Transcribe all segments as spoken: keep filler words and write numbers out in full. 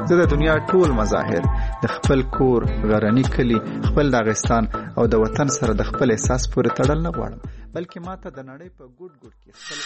زه د دنیا ټول مظاهر د خپل کور، غرنی کلی، خپل داغستان او د وطن سره د خپل احساس پورې تړل نه غواړم، بلکې ماته د نړۍ په ګوټ ګوټ کې خپل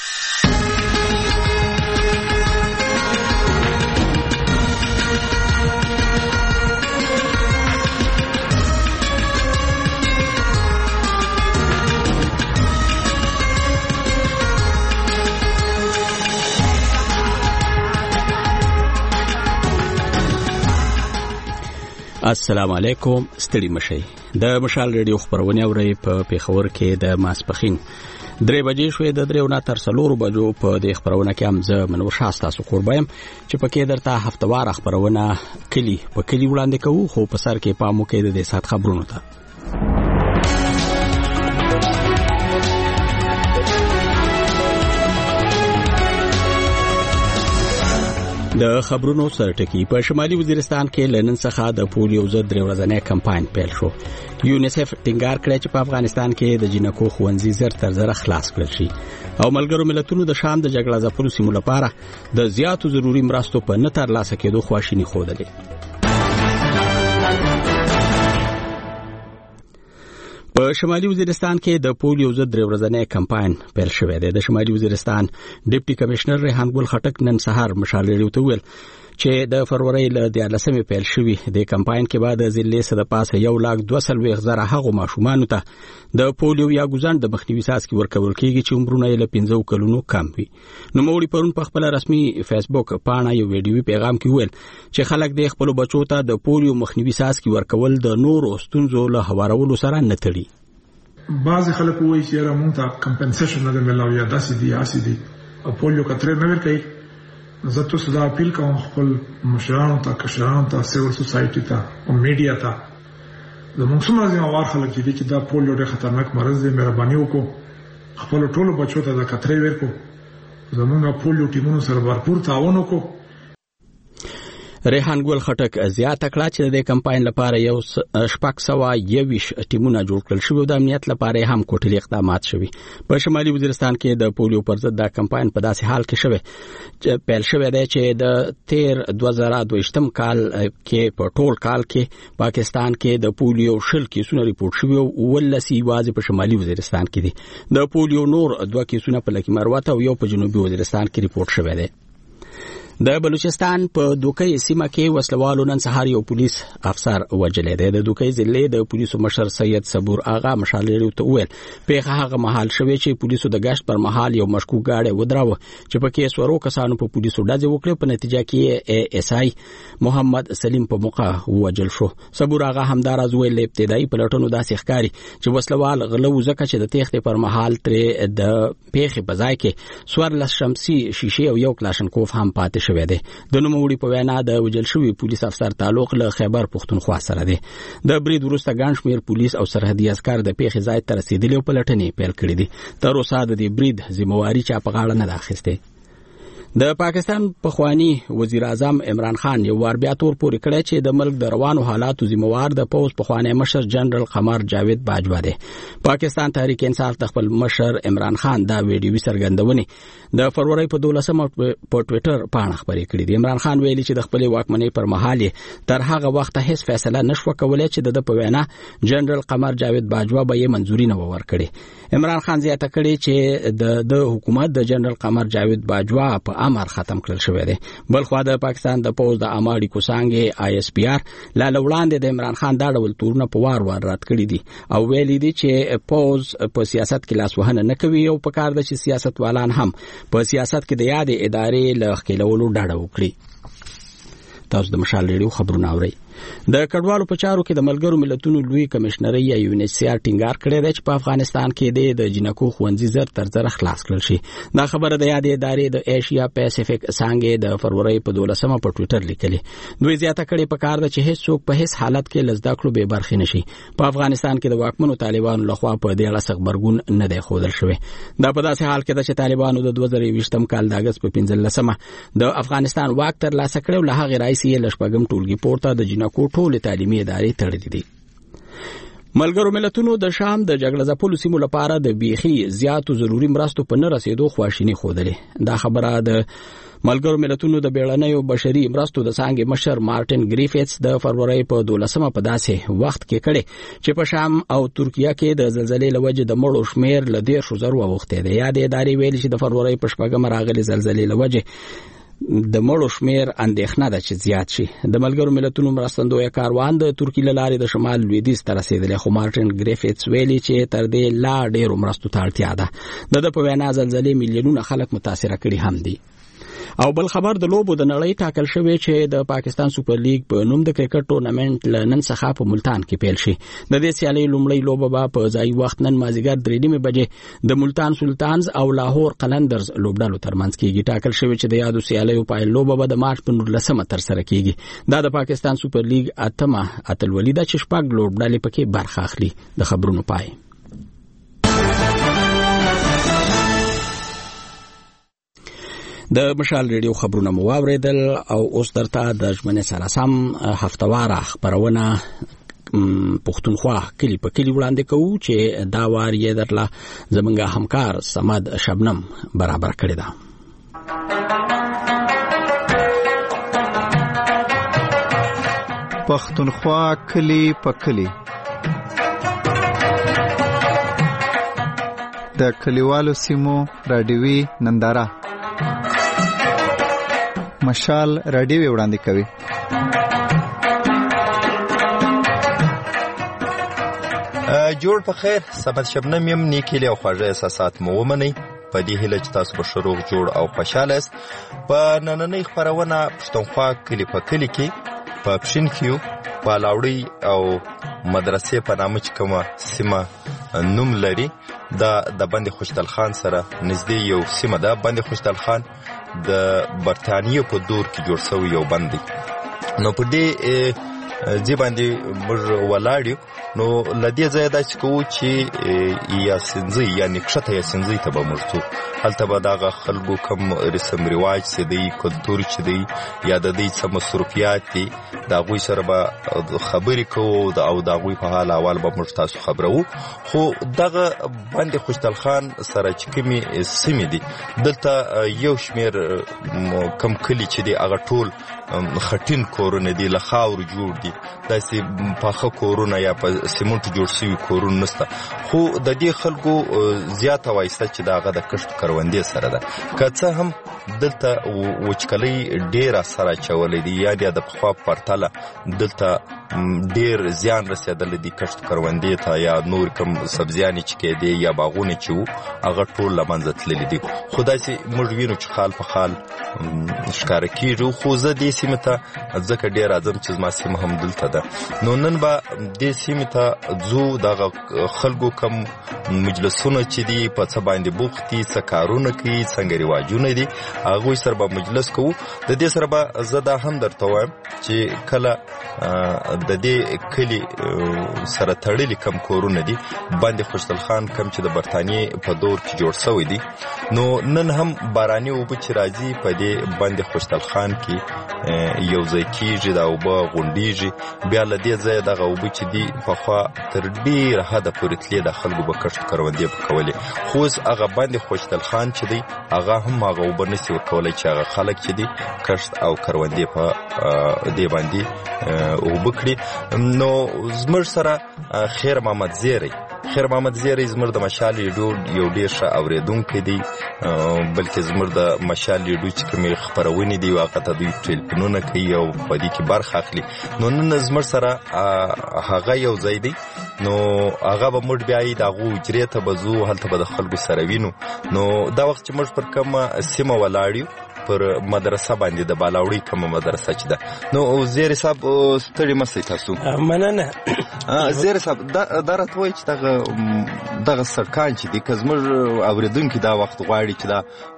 السلام علیکم. ستړي مشئ. د مشال ریډیو خبرونه اورئ په پیښور کې د ماسپخین درې بجې شوې د درېو نه تر څلورو بجو په دې خبرونه کې هم زه منور شاه ستاسو قربایم چې پکې درته هفتوار خبرونه کلی په کلی وړاندې کوو، خو په سر کې پام وکړئ د دې سات خبرونو ته. د خبرونو سرټکی په شمالي وزیرستان کې لنن څخه د پولیو ضد درې ورځنی کمپاین پیل شو. یونیسف ټینګار کړی چې په افغانستان کې د جنکو ښوونځي زر تر زره خلاص کړل شي او ملګرو ملتونو د شام د جګړه ځپلو سیمو لپاره د زیاتو ضروري مرستو په نه ترلاسه کېدو خواشیني ښودلې. په شمالي وزیرستان کې د پولیو ضد درې ورځنی کمپاین پیل شوی دی. د شمالي وزیرستان ډیپټي کمشنر ریحان ګل خټک نن سهار مشال ریډیو ته ویل چې د فروری له دیارلسمې پیل شوی د کمپاین کې بعد ضلع سره پاسه یو لاک دوه سلويخ زره هغو ماشومانو ته د پولیو یا ګوزن د مخنیوي څاڅکي ورکول کېږي چې عمرونه یې له پنځه کلونو کم وي. نو موري پرون په خپل رسمي فیسبوک پاڼه یو ویډیو پیغام کې ویل چې خلک د خپل بچو ته د پولیو مخنیوي څاڅکي ورکول د نور ستونزو له هوارولو سره نه تړي. بعض خلک وایي چې را مونږ ته کمپنسیشن نه ملاوي یا داسې دي اسې دي او پولیو کتره نه ورکړي. زه تاسو ته اپیل کوم خپل مشرانو ته، کشرانو ته، سیول سوسایټي ته او میډیا ته زموږ څومره ځینوار خلک دي چې دا پولیو ډېر خطرناک مرض دی، مهرباني وکړو خپل ټولو بچو ته دا کتره ورکړو. زموږ پولیو ټیمونو سره بھرپور تعاون وکړو. ریحان ګل خټک زیاته کړه چې د کمپاین لپاره یو شپږ سوه یوویشت ټیمونه جوړ کړل شوي، د امنیت لپاره هم کوټلي اقدامات شوي. په شمالي وزیرستان کې د پولیو پر ضد د کمپاین په داسې حال کې شوی چې پیل شوی دی چې د تیر دوه زره دویشتم کال کې په ټول کال کې پاکستان کې د پولیو شل کیسونه ریپورت شوي او ولس یوازې په شمالي وزیرستان کې دي. د پولیو نور دوه کیسونه په لکي مروت او یو په جنوبي وزیرستان کې ریپورت شوی دی. د بلوچستان په دوکۍ سیمه کې وسلوالو نن سهار یو پولیس افسر وژلی دی. د دوکۍ ضلع د پولیسو مشر سید صبور آغا مشال ریډیو ته وویل پیښه هغه مهال شوې چې پولیسو د گشت پر مهال یو مشکوک ګاډی ودراوه چې پکې سورو کسانو په پولیسو ډزې وکړې. په نتیجه کې اس آی محمد سلیم په موقع وژل شو. صبور آغا همداراز ویل ابتدایي پلټنو داسې ښکاري چې وسلوال غلو ځکه چې د تېښتې پر مهال ترې د پیښې په ځای کې څوارلس شمسي شیشې او یو کلاشنکوف هم پاتې شوی دی. د نوموړي په وینا د وژل شوي پولیس افسر تعلق له خیبر پښتونخوا سره دی. د برید وروسته ګڼ شمېر پولیس او سرحدي عسکر د پیښې ځای ته رسېدلي او پلټنې پیل کړې دي. تر اوسه د دې برید ذمہواري چا په غاړه نه ده اخیستې. د پاکستان پخوانی وزیر اعظم عمران خان یو وار بیا تور پورې کړی چې د ملک د روانو حالاتو ذمہوار د پوز پخوانی مشر جنرال قمر جاوید باجوا دی. پاکستان تحریک انصاف د خپل مشر عمران خان دا ویډیو څرګندونې د فروری په دولسمه په ټوئیټر باندې خبرې کړې دي. عمران خان ویلي چې د خپل واکمنۍ پر مهال تر هغه وخت هیڅ فیصله نشو کولای چې د په وینا جنرال قمر جاوید باجوا به یې منځوري نه ورکړي. عمران خان زیاته کړې چې د د حکومت د جنرال قمر جاوید باجوا په امر ختم کړل شوی دی. بل خو د پاکستان د پوز د اماړي کوسانګي آی اس پی آر لا لوړاندې د عمران خان دا ډول تورونه په وار وار رات کړی دي او ویلي دي چې پوز په سیاست کې لاس وهنه نه کوي او په کار د سیاست والان هم په سیاست کې د یادې ادارې له خلولو ډاډه وکړي. تاسو د مشال ریډیو خبرونه اورئ. د کډوالو په چارو کې د ملګرو ملتونو لوی کمشنري یا یونیسیار ټینګار کړی دی چې په افغانستان کې د جنکو ښوونځي زر تر زره خلاص کړل شي. دا خبره د یادې ادارې د ایشیا پیسفیک څانګې د فروری په دولسمه په ټوئیټر لیکلې. دوی زیاته کړې په کار ده چې هیڅ څوک په هیڅ حالت کې له زده کړو بې برخې نشي. په افغانستان کې د واکمنو طالبانو لخوا په دې اړه څه غبرګون نه دی ښودل شوی. دا په داسې حال کې ده چې طالبانو د دوه زره یوویشتم کال د اګست په پنځلسمه د افغانستان واک ترلاسه کړی او له هغې راهیسې یې له شپږم ټولګي پورته د جنکو ټولې تعلیمي ادارې تړلې دي. ملګرو ملتونو د شام د جګړه ځپلو سیمو لپاره د بیخي زیاتو ضروري مرستو په نه رسیدو خواشیني ښودلې. دا خبره د ملګرو ملتونو د بیړنیو بشري مرستو د څانګې مشر مارټن ګریفټس د فروری په دولسمه په داسې وخت کې کړي چې په شام او ترکیه کې د زلزلې لوجه د مړو شمیر ل ډیر شو زرو وخته دی. یا د ادارې ویل چې د فروری په شپږم راغلي زلزلې لوجه د مړو شمیر اندېښنه ده چې زیات شي. د ملګرو ملتونو مرستندوی کاروان د ترکیه له لارې د شمال لویدیځ ته رسیدلی، خو مارټن ګریفټس ویلي چې تر دې لا ډېرو مرستو ته اړتیا ده. د ده په وینا زلزلې میلیونونه خلک متاثره کړي هم دي. او بل خبر د لوبو د نړۍ ټاکل شوی چې د پاکستان سوپر لیګ په نوم د کرکټ ټورنمنت ل نن څخه په ملتان کې پیل شي. د دې سیالۍ لومړی لوبه به په ځای وخت نن مازیګر درې نیمې بجې د ملتان سلطانز او لاهور قلندرز لوبډالو ترمنځ کېږي. ټاکل شوی چې د یادو سیالیو پایل لوبه به د مارچ په نولسمه تر سره کېږي. دا د پاکستان سوپر لیګ اتمه اتلولي ده چې شپږ لوبډالې پکې برخه اخلي. د خبرونو پای. د مشال ریډیو خبرونه مو واوریدل او اوس درته د ژمنې سره سم هفتواره خبرونه پښتونخوا کلی په کلی وړاندې کوو چې دا وار یې درله زمونږ همکار سمد شبنم برابر کړی ده. پښتونخوا کلی په کلی د کلیوالو سیمو رادیوي ننداره مشال رادیو وړاندې کوي. جوړ په خیر، سمد شبنم یم. نیکی له خواږه احساسات مو ومنئ په دې هیله چې تاسو به شروع جوړ او خوشاله یاست. په نننۍ خبرونه پښتونخوا کلی په کلی کې په پښین کیو په لاوړی او مدرسې په نامه چې کومه سیمه نوم لري، دا د بند خوشدل خان سره نږدې یو سیمه ده. بند خوشدل خان د برتانیې په دور کې جوړ شوی یو بند دی. نو په دې ځای باندې موږ ولاړ یو. نو له دې ځایه داسې کوو چې یاسینزۍ یعنې کښته یاسینزۍ ته به موږ ځو. هلته به دغه خلکو کوم رسم رواج چې دی، کلتور چې دی، یا د دوی څه مصروفیات دي، د هغوی سره به خبرې کوو او د هغوی په حال احوال به موږ تاسو خبروو. خو دغه بند خوشدل خان سره چې کومې سیمې دي، دلته یو شمېر کم کلي چې دی هغه ټول خټین کورونه دي، له خاورو جوړ دي. داسې پاخه کورونه یا په سیمنټو جوړ شوي کورونه نشته. خو د دې خلکو زیاته وایسته چې د هغه د کښت کروندې سره ده. که څه هم دلته وچکلۍ ډېره سره اچولی دی، یا د پخوا په پرتله دلته ډېر زیان رسېدلی دی کښت کروندې ته، یا نور کوم سبزیانې چې کېدې یا باغونه چې وو هغه ټول له منځه تللي دي. خو داسې موږ وینو چې خال په خال ښکاره کېږي. خو زه دې سیمې ته ځکه ډېر راځم چې زما سیمه هم دلته ده. نو نن به دې سیمې ته ځو، دغه خلکو کم مجلسونه چې دي په څه باندې بوخت دي، څه کارونه کوي، څنګه رواجونه دي، هغوی سره به مجلس کوو. د دې سره به زه دا هم درته وایم چې کله د دې کلي سره تړلي کم کورونه دي، بند خوشدل خان کم چې د برتانیې په دور کې جوړ شوی دي، نو نن هم باراني اوبه چې راځي په دې بند خوشدل خان کې یو ځای کېږي، دا اوبه غونډېږي. بیا له دې ځایه دغه اوبه چې دي پخوا تر ډېره حده پورې تلې، د خلکو به کښت کروندې به کولې. خو اوس هغه بند خوشدل خان چې دی هغه هم هغه اوبه نشي ورکولی چې هغه خلک چې دي کښت او کروندې په دې باندې اوبه کړي. نو زموږ سره خیر محمد زیری خیر محمد زیری زموږ د مشال ریډیو یو ډېر ښه اورېدونکی دی، بلکې زموږ د مشال ریډیو چې کومې خپرونې دي هغه ته دوی ټلیفونونه کوي او په دې کې برخه اخلي. نو نن زموږ سره هغه یو ځای دی، نو هغه به موږ بیا د هغو حجرې ته به ځو، هلته به د خلکو سره وینو. نو دا وخت چې موږ پر کومه سیمه ولاړ یو، پر مدرسه باندې د بالاوړی کومه مدرسه چې ده. نو زیری صاحب ستړي مه سئ تاسو. مننه. زیری صاحب دا راته وایي چې دغه دغه سړکان چې دي، که زموږ اورېدونکي دا وخت غواړي چې دا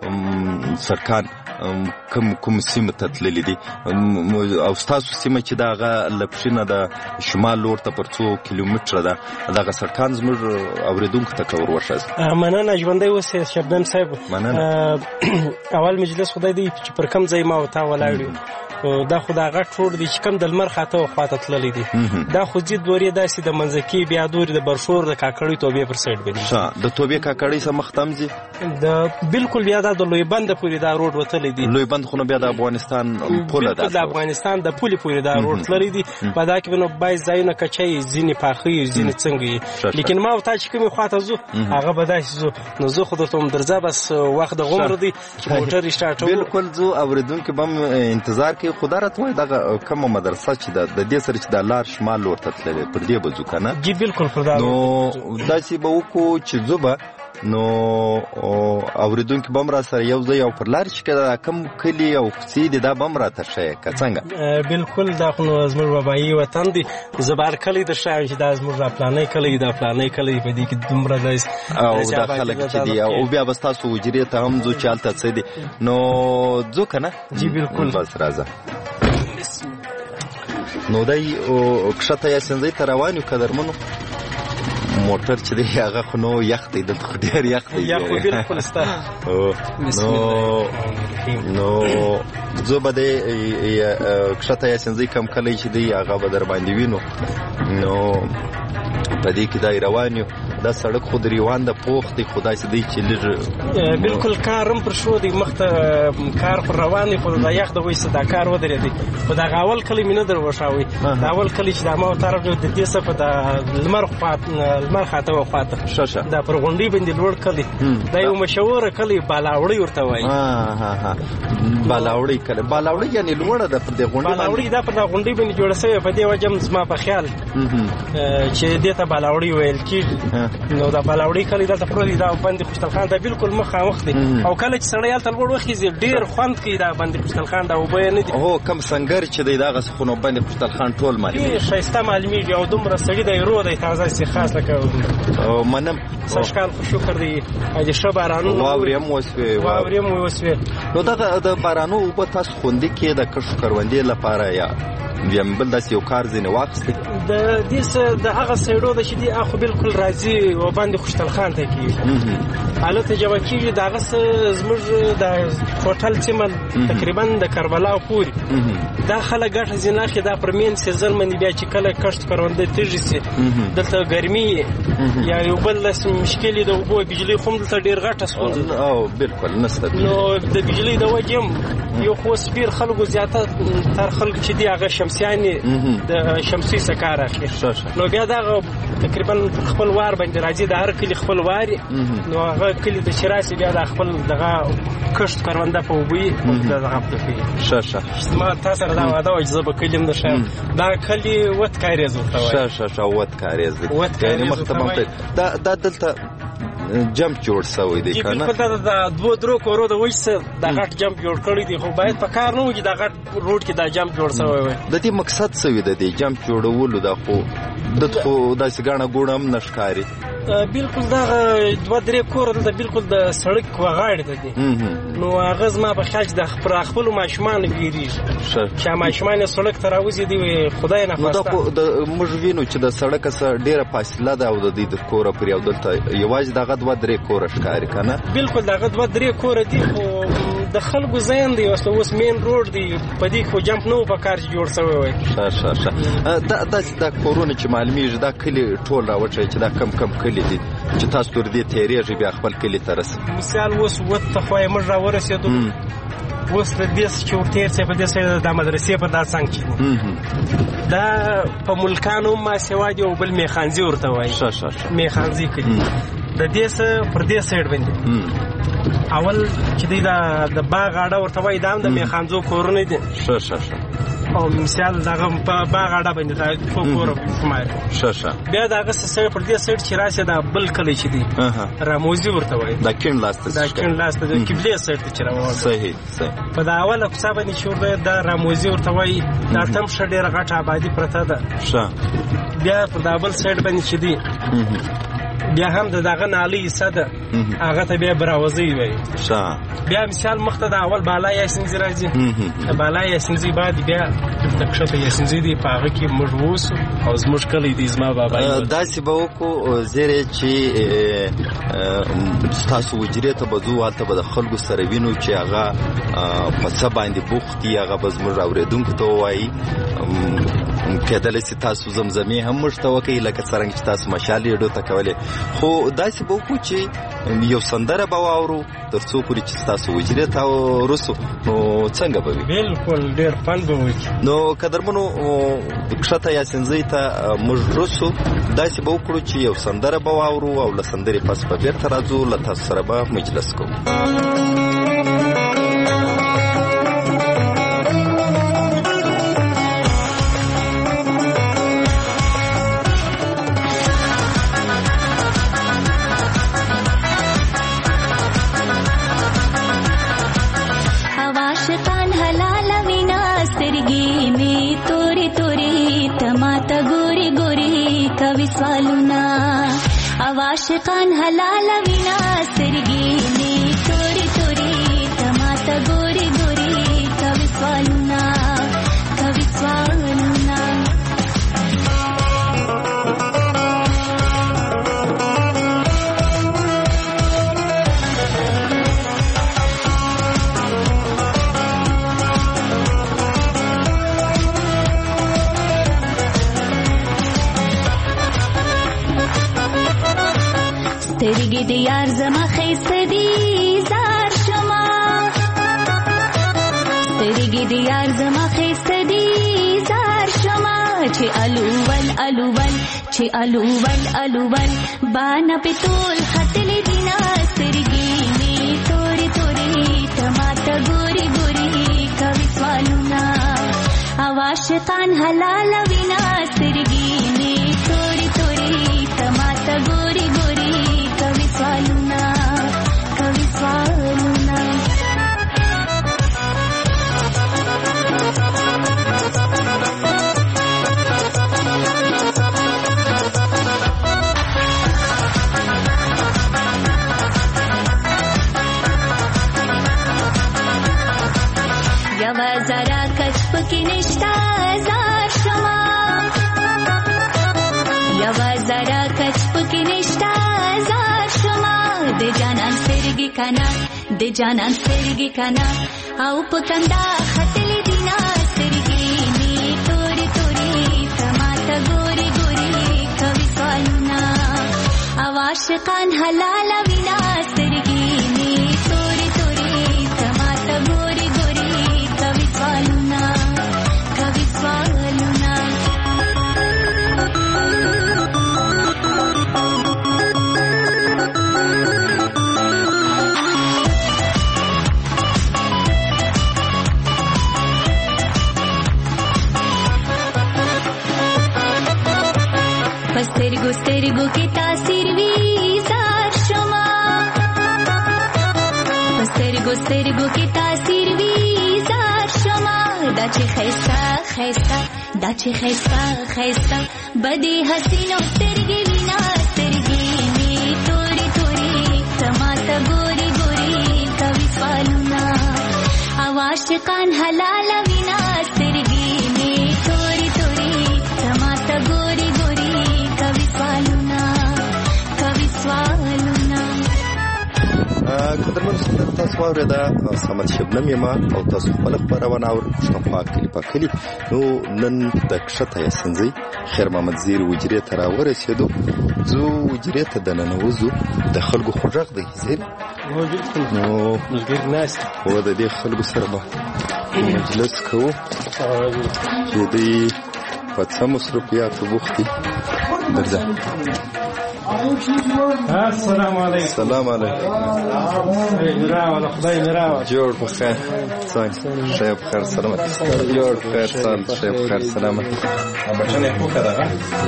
سړکان کوم کوم سیمه ته تللي دي، او ستاسو سیمه چې دا هغه له پښینه د شمال لور ته پر څو کیلومتره ده دغه سرکان زموږ اوریدونکو ته کور وشاز. مننه ژوندۍ اوسې شبنم صاحب. اول مجلس خدای دی چې پر کم ځای ما او تا ولاړ یو دا خو دا غټ روډ دی چې کم د لمر خاته او خواته تللی دی. دا خو ځي دورې داسې د منځکي بیا دورې د برشور د کاکړۍ توبې پر سایډ باندې د توبې کاکړۍ سره مخ ته ځي د بالکل بیا دا د لوی بند پورې دا روډ وتلی دی. لوی بند خو نو بیا د افغانستان پوله ده د افغانستان د پولې پورې دا روډ تللی دی. په دا کې نو باید ځایونه کچۍ ځینې پاخه وي ځینې څنګه وي لیکن ما او تا چې کومې خواته ځو هغه به داسې ځو نو زه خو درته هم درځه بس وخت د غومره دی چې موټر یې سټارټوو. بالکل ځو اورېدونکي به هم انتظار کوي. خو دا راته وایي دغه کومه مدرسه چې ده د دې سره چې دا لار شمال لور ته تللی پر دې به ځو که نه؟ جی بالکل پر دا نو داسې به وکړو چې ځو به نو اوریدونکي به هم را سره یو ځای او پر لار چې که دا کوم کلي او کوڅې دي دا به هم راته ښیې که څنګه؟ بالکل دا خو نو زموږ بابایي وطن دی. زه به هر کلی در ښایم چې دا زموږ دا پلانی کلی دا پلانی کلی په دې کې دومره داسې او دا خلک چې دي او بیا به ستاسو حجرې ته هم ځو چې هلته څه دي نو ځو که نه؟ جی بالکل. بس راځه. نو دی کښته یاسینزۍ ته روان یو قدرمنو. موټر چې دی هغه خو نو یخ دی دلته خو ډېر یخ دی. یخ خو بالکل سته. نو نو زه به دی کښته یاسینزۍ کم کلی چې دی هغه به در باندې وینو. نو په دې کې دی روان یو. دا سړک خو د ریوان د پوخ دی خو داسې دی چې لږ بالکل کار هم پر شو دی مخ ته کار خو روان دی خو د یخ د وجې څه دا کار ودرېدی. خو دغه اول کلی مې نه در وښاوی. د اول کلی چې دا ما او تا راغلو د دې څه په د لمر لمر خاته و خواته دا پر غونډۍ باندې لوړ کلی دا یو مشهوره کلی بالاوړۍ ورته وایي. بالاوړۍ کلی بالاوړۍ یعنې لوړه ده پر دې غونډۍ بالاوړۍ دا پر دا غونډۍ باندې جوړه شوې په دې وجه زما په خیال چې دې ته بالاوړۍ ویل کېږي. نو دا بالاوړۍ کلی دلته پروت دی. دا بند خوشحال ته بالکل مخامخ دی او کله چې سړی هلته لوړ وخیږي ډېر خوند کوي دا بند خوشحال خان دا اوبه یې نه دي. هو کم سنګر چې دی دغسې خو نو بند خوشحال خان ټول معلومېږي ښایسته معلومېږي او دومره سړي دی رو دی تازه استخاص لکه منم سږکال خو شکر دی د ښه بارانونه واورې هم وسوې واورې هم وسوې. نو دغه د بارانو اوبه تاسو خوندي کې د کښو کروندې لپاره یا بیم بل داسې یو کار ځینې واخیستی د دې څه د هغه سایډو ده چې دي هغه بالکل راځي و باندې خوشحال خان ته کېږي هلته جمع کېږي د هغه څه زموږ د هوټل سیمه تقریبا د کربلا پورې دا خلک ګټه ځینې اخلي. دا پر مین سیزن باندې بیا چې کله کښت کرونده تیږي سي دلته ګرمي یا یو بل داسې مشکل د اوبو بجلي خو هم دلته ډېر غټه ستونزه ده. او بالکل نشته. نو د بجلي د وجې هم یو خو سپیر خلکو زیاته تر خلکو چې دي هغه شمسیانې د شمسي څخه کار اخلي. نو بیا دغه تقریبا خپل وار باندې راځي د هر کلي خپل واري. نو هغه کلي د چې راسي بیا د خپل دغه کښت کرونده په اوبه یې دغه پته کوي. ښه ښه ما تا سره دا وعده وه چې زه به کلي هم درښیم. دا کلي وت کاریز ورته وایي. ښه ښه ښه وت کاریز دی. یعنې مخته به دا دا دلته جمپ جوړ شوی دی که نه؟ بالکل دا د دوه درو کورو د وجې څه دا غټ جمپ جوړ کړی دی خو باید په کار نه و چې دا غټ روډ کې دا جمپ جوړ شوی وای. د دې مقصد څه وي د دې جمپ جوړولو؟ دا خو دلته خو داسې ګاڼه ګوڼه هم نه ښکاري. بالکل دغه دوه درې کوره دلته بالکل د سړک وغاړې ته دي. نو هغه زما په خیال چې د خپلو ماشومانو ویرېږي چې ماشومان یې سړک ته راوځي دي خدای نه خواسته. نو دا موږ وینو چې د سړکه څخه ډېره فاصله ده او د دې د کوره پرې او دلته یوازې دغه دوه درې کوره ښکاري که نه؟ بالکل دغه دوه درې کوره دي خو د خلکو ذهن دی اوس مین روډ دی په دې خو جمپ نه و په کار چې جوړ شوی وای. ښه ښه ښه داسې دا کورونه چې معلومېږي دا کلي ټول راوچوي چې دا کم کم کلي دي چې تاسو تر دې تېرېږئ بیا خپل کلي ته رسئ. مثال اوس وت ته خو یې موږ راورسېدو اوس د دې چې ورتېر سئ په دې سایډ د مدرسې په دا څنګ کې دا په ملکانو هم ماسېوا دي او بل میخانځي ورته وایي. ښه ښه ښه میخانځي کلي د دې څه پر دې سایډ باندې اول چې دی دا د باغ اډه ورته وایي دا هم د میخانځو کورونه دي. ښه ښه ښه او مثال دغه په باغ اډه باندې دا څو کوره شمار. ښه ښه بیا دغه څه پر دې سایډ چې راسي دا بل کلی چې دی راموزي ورته وایي. دا کیڼ لاس ته دا کیڼ لاس ته د قبلې سایډ ته چې روان. صحیح صحیح. په دا اوله کوڅه باندې چې ورته دا راموزي ورته وایي دا تم ښه ډېره غټه آبادي پرته ده. ښه بیا په دا بل سایډ باندې چې دی بیا هم د دغه نالۍ حصه ده هغه ته بیا براوزی وي بیا مثال مخته د اول بالا یاسینزي راځي بالا یاسینزي بعد بیا د کښته یاسینزي دی په هغه کې موږ ووسو او زموږ کلی دی زما بابا داسې به وکړو زیرې چې ستاسو وجرې ته به ځو هلته به د خلکو سره وینو چې هغه په څه باندې بوخت دي هغه به زموږ اورېدونکو ته ووایي کېدلی سي تاسو زمزمې هم موږ ته وکړئ لکه څرنګه چې تاسو مشال ریډیو ته کولې خو داسې به وکړو چې یو سندره به واورو تر څو پورې چې ستاسو وجرې ته ورسو نو څنګه به وي بلکل ډېر خوند به وکړي نو قدرمنو کښته یاسینزۍ ته موږ رسو داسې به وکړو چې یو سندره به واورو او له سندرې پس به بېرته راځو له تاسو سره به مجلس کوو आशिकान हलाल विना सिरगी ने तोरी तोरी तमाता गोरी गोरी कवि स्वालुना कवि स्वालुना سترګې د یار زما ښایسته دي زار شما سترګې د یار زما ښایسته دي زار شما چې الول الول چې الول الول باندې په ټول ختلې دي نا سترګې مې تورې تورې تماته ګوري ګوري کوي سوالونه او عاشقان حلال وینا سترګې مې تورې تورې تماته ګوري ګوري Saluna, kavi saluna. Yava zara kachp ki nishta zar shama. Yava zara kachp ki nishta de janan sergi kana de janan sergi kana au pukanda khatli dina sergi ni tori tori tamata gori gori kavi saluna awashqan halal vina sergi ni tori tori tamata gori gori kavi saluna kavi saluna سترګو سترګو کې تاثیر وی زار شما سترګو سترګو کې تاثیر وی زار شما دا چې خیستا خیستا دا چې خیستا خیستا بدی حسینو سترګې وینا سترګې می توري توري تماته ګوري ګوري کوي سوالونه او عاشقان حلال وینا سترګې می توري توري تماته ګوري قدرمن تاسو واورېده صمد شبنم یم او تاسو خپل خپرونه اورئ پښتونخوا کلي په کلي نو نن د کښته یاسینزۍ خیر محمد زیر وجرې ته راورسېدو ځو وجرې ته دننه وځو د خلکو خو غږ دی زیر نو و د دې خلکو سره به مجلس کوو چې دوی په څه مصروفیاتو بوخت دي درځه السلام علیکم السلام علیکم مراوله خدای مراوله جوړ په خیر څنګه شیخ خیر سلامت جوړ خیر سلام شیخ خیر سلامت بچنه خو کړه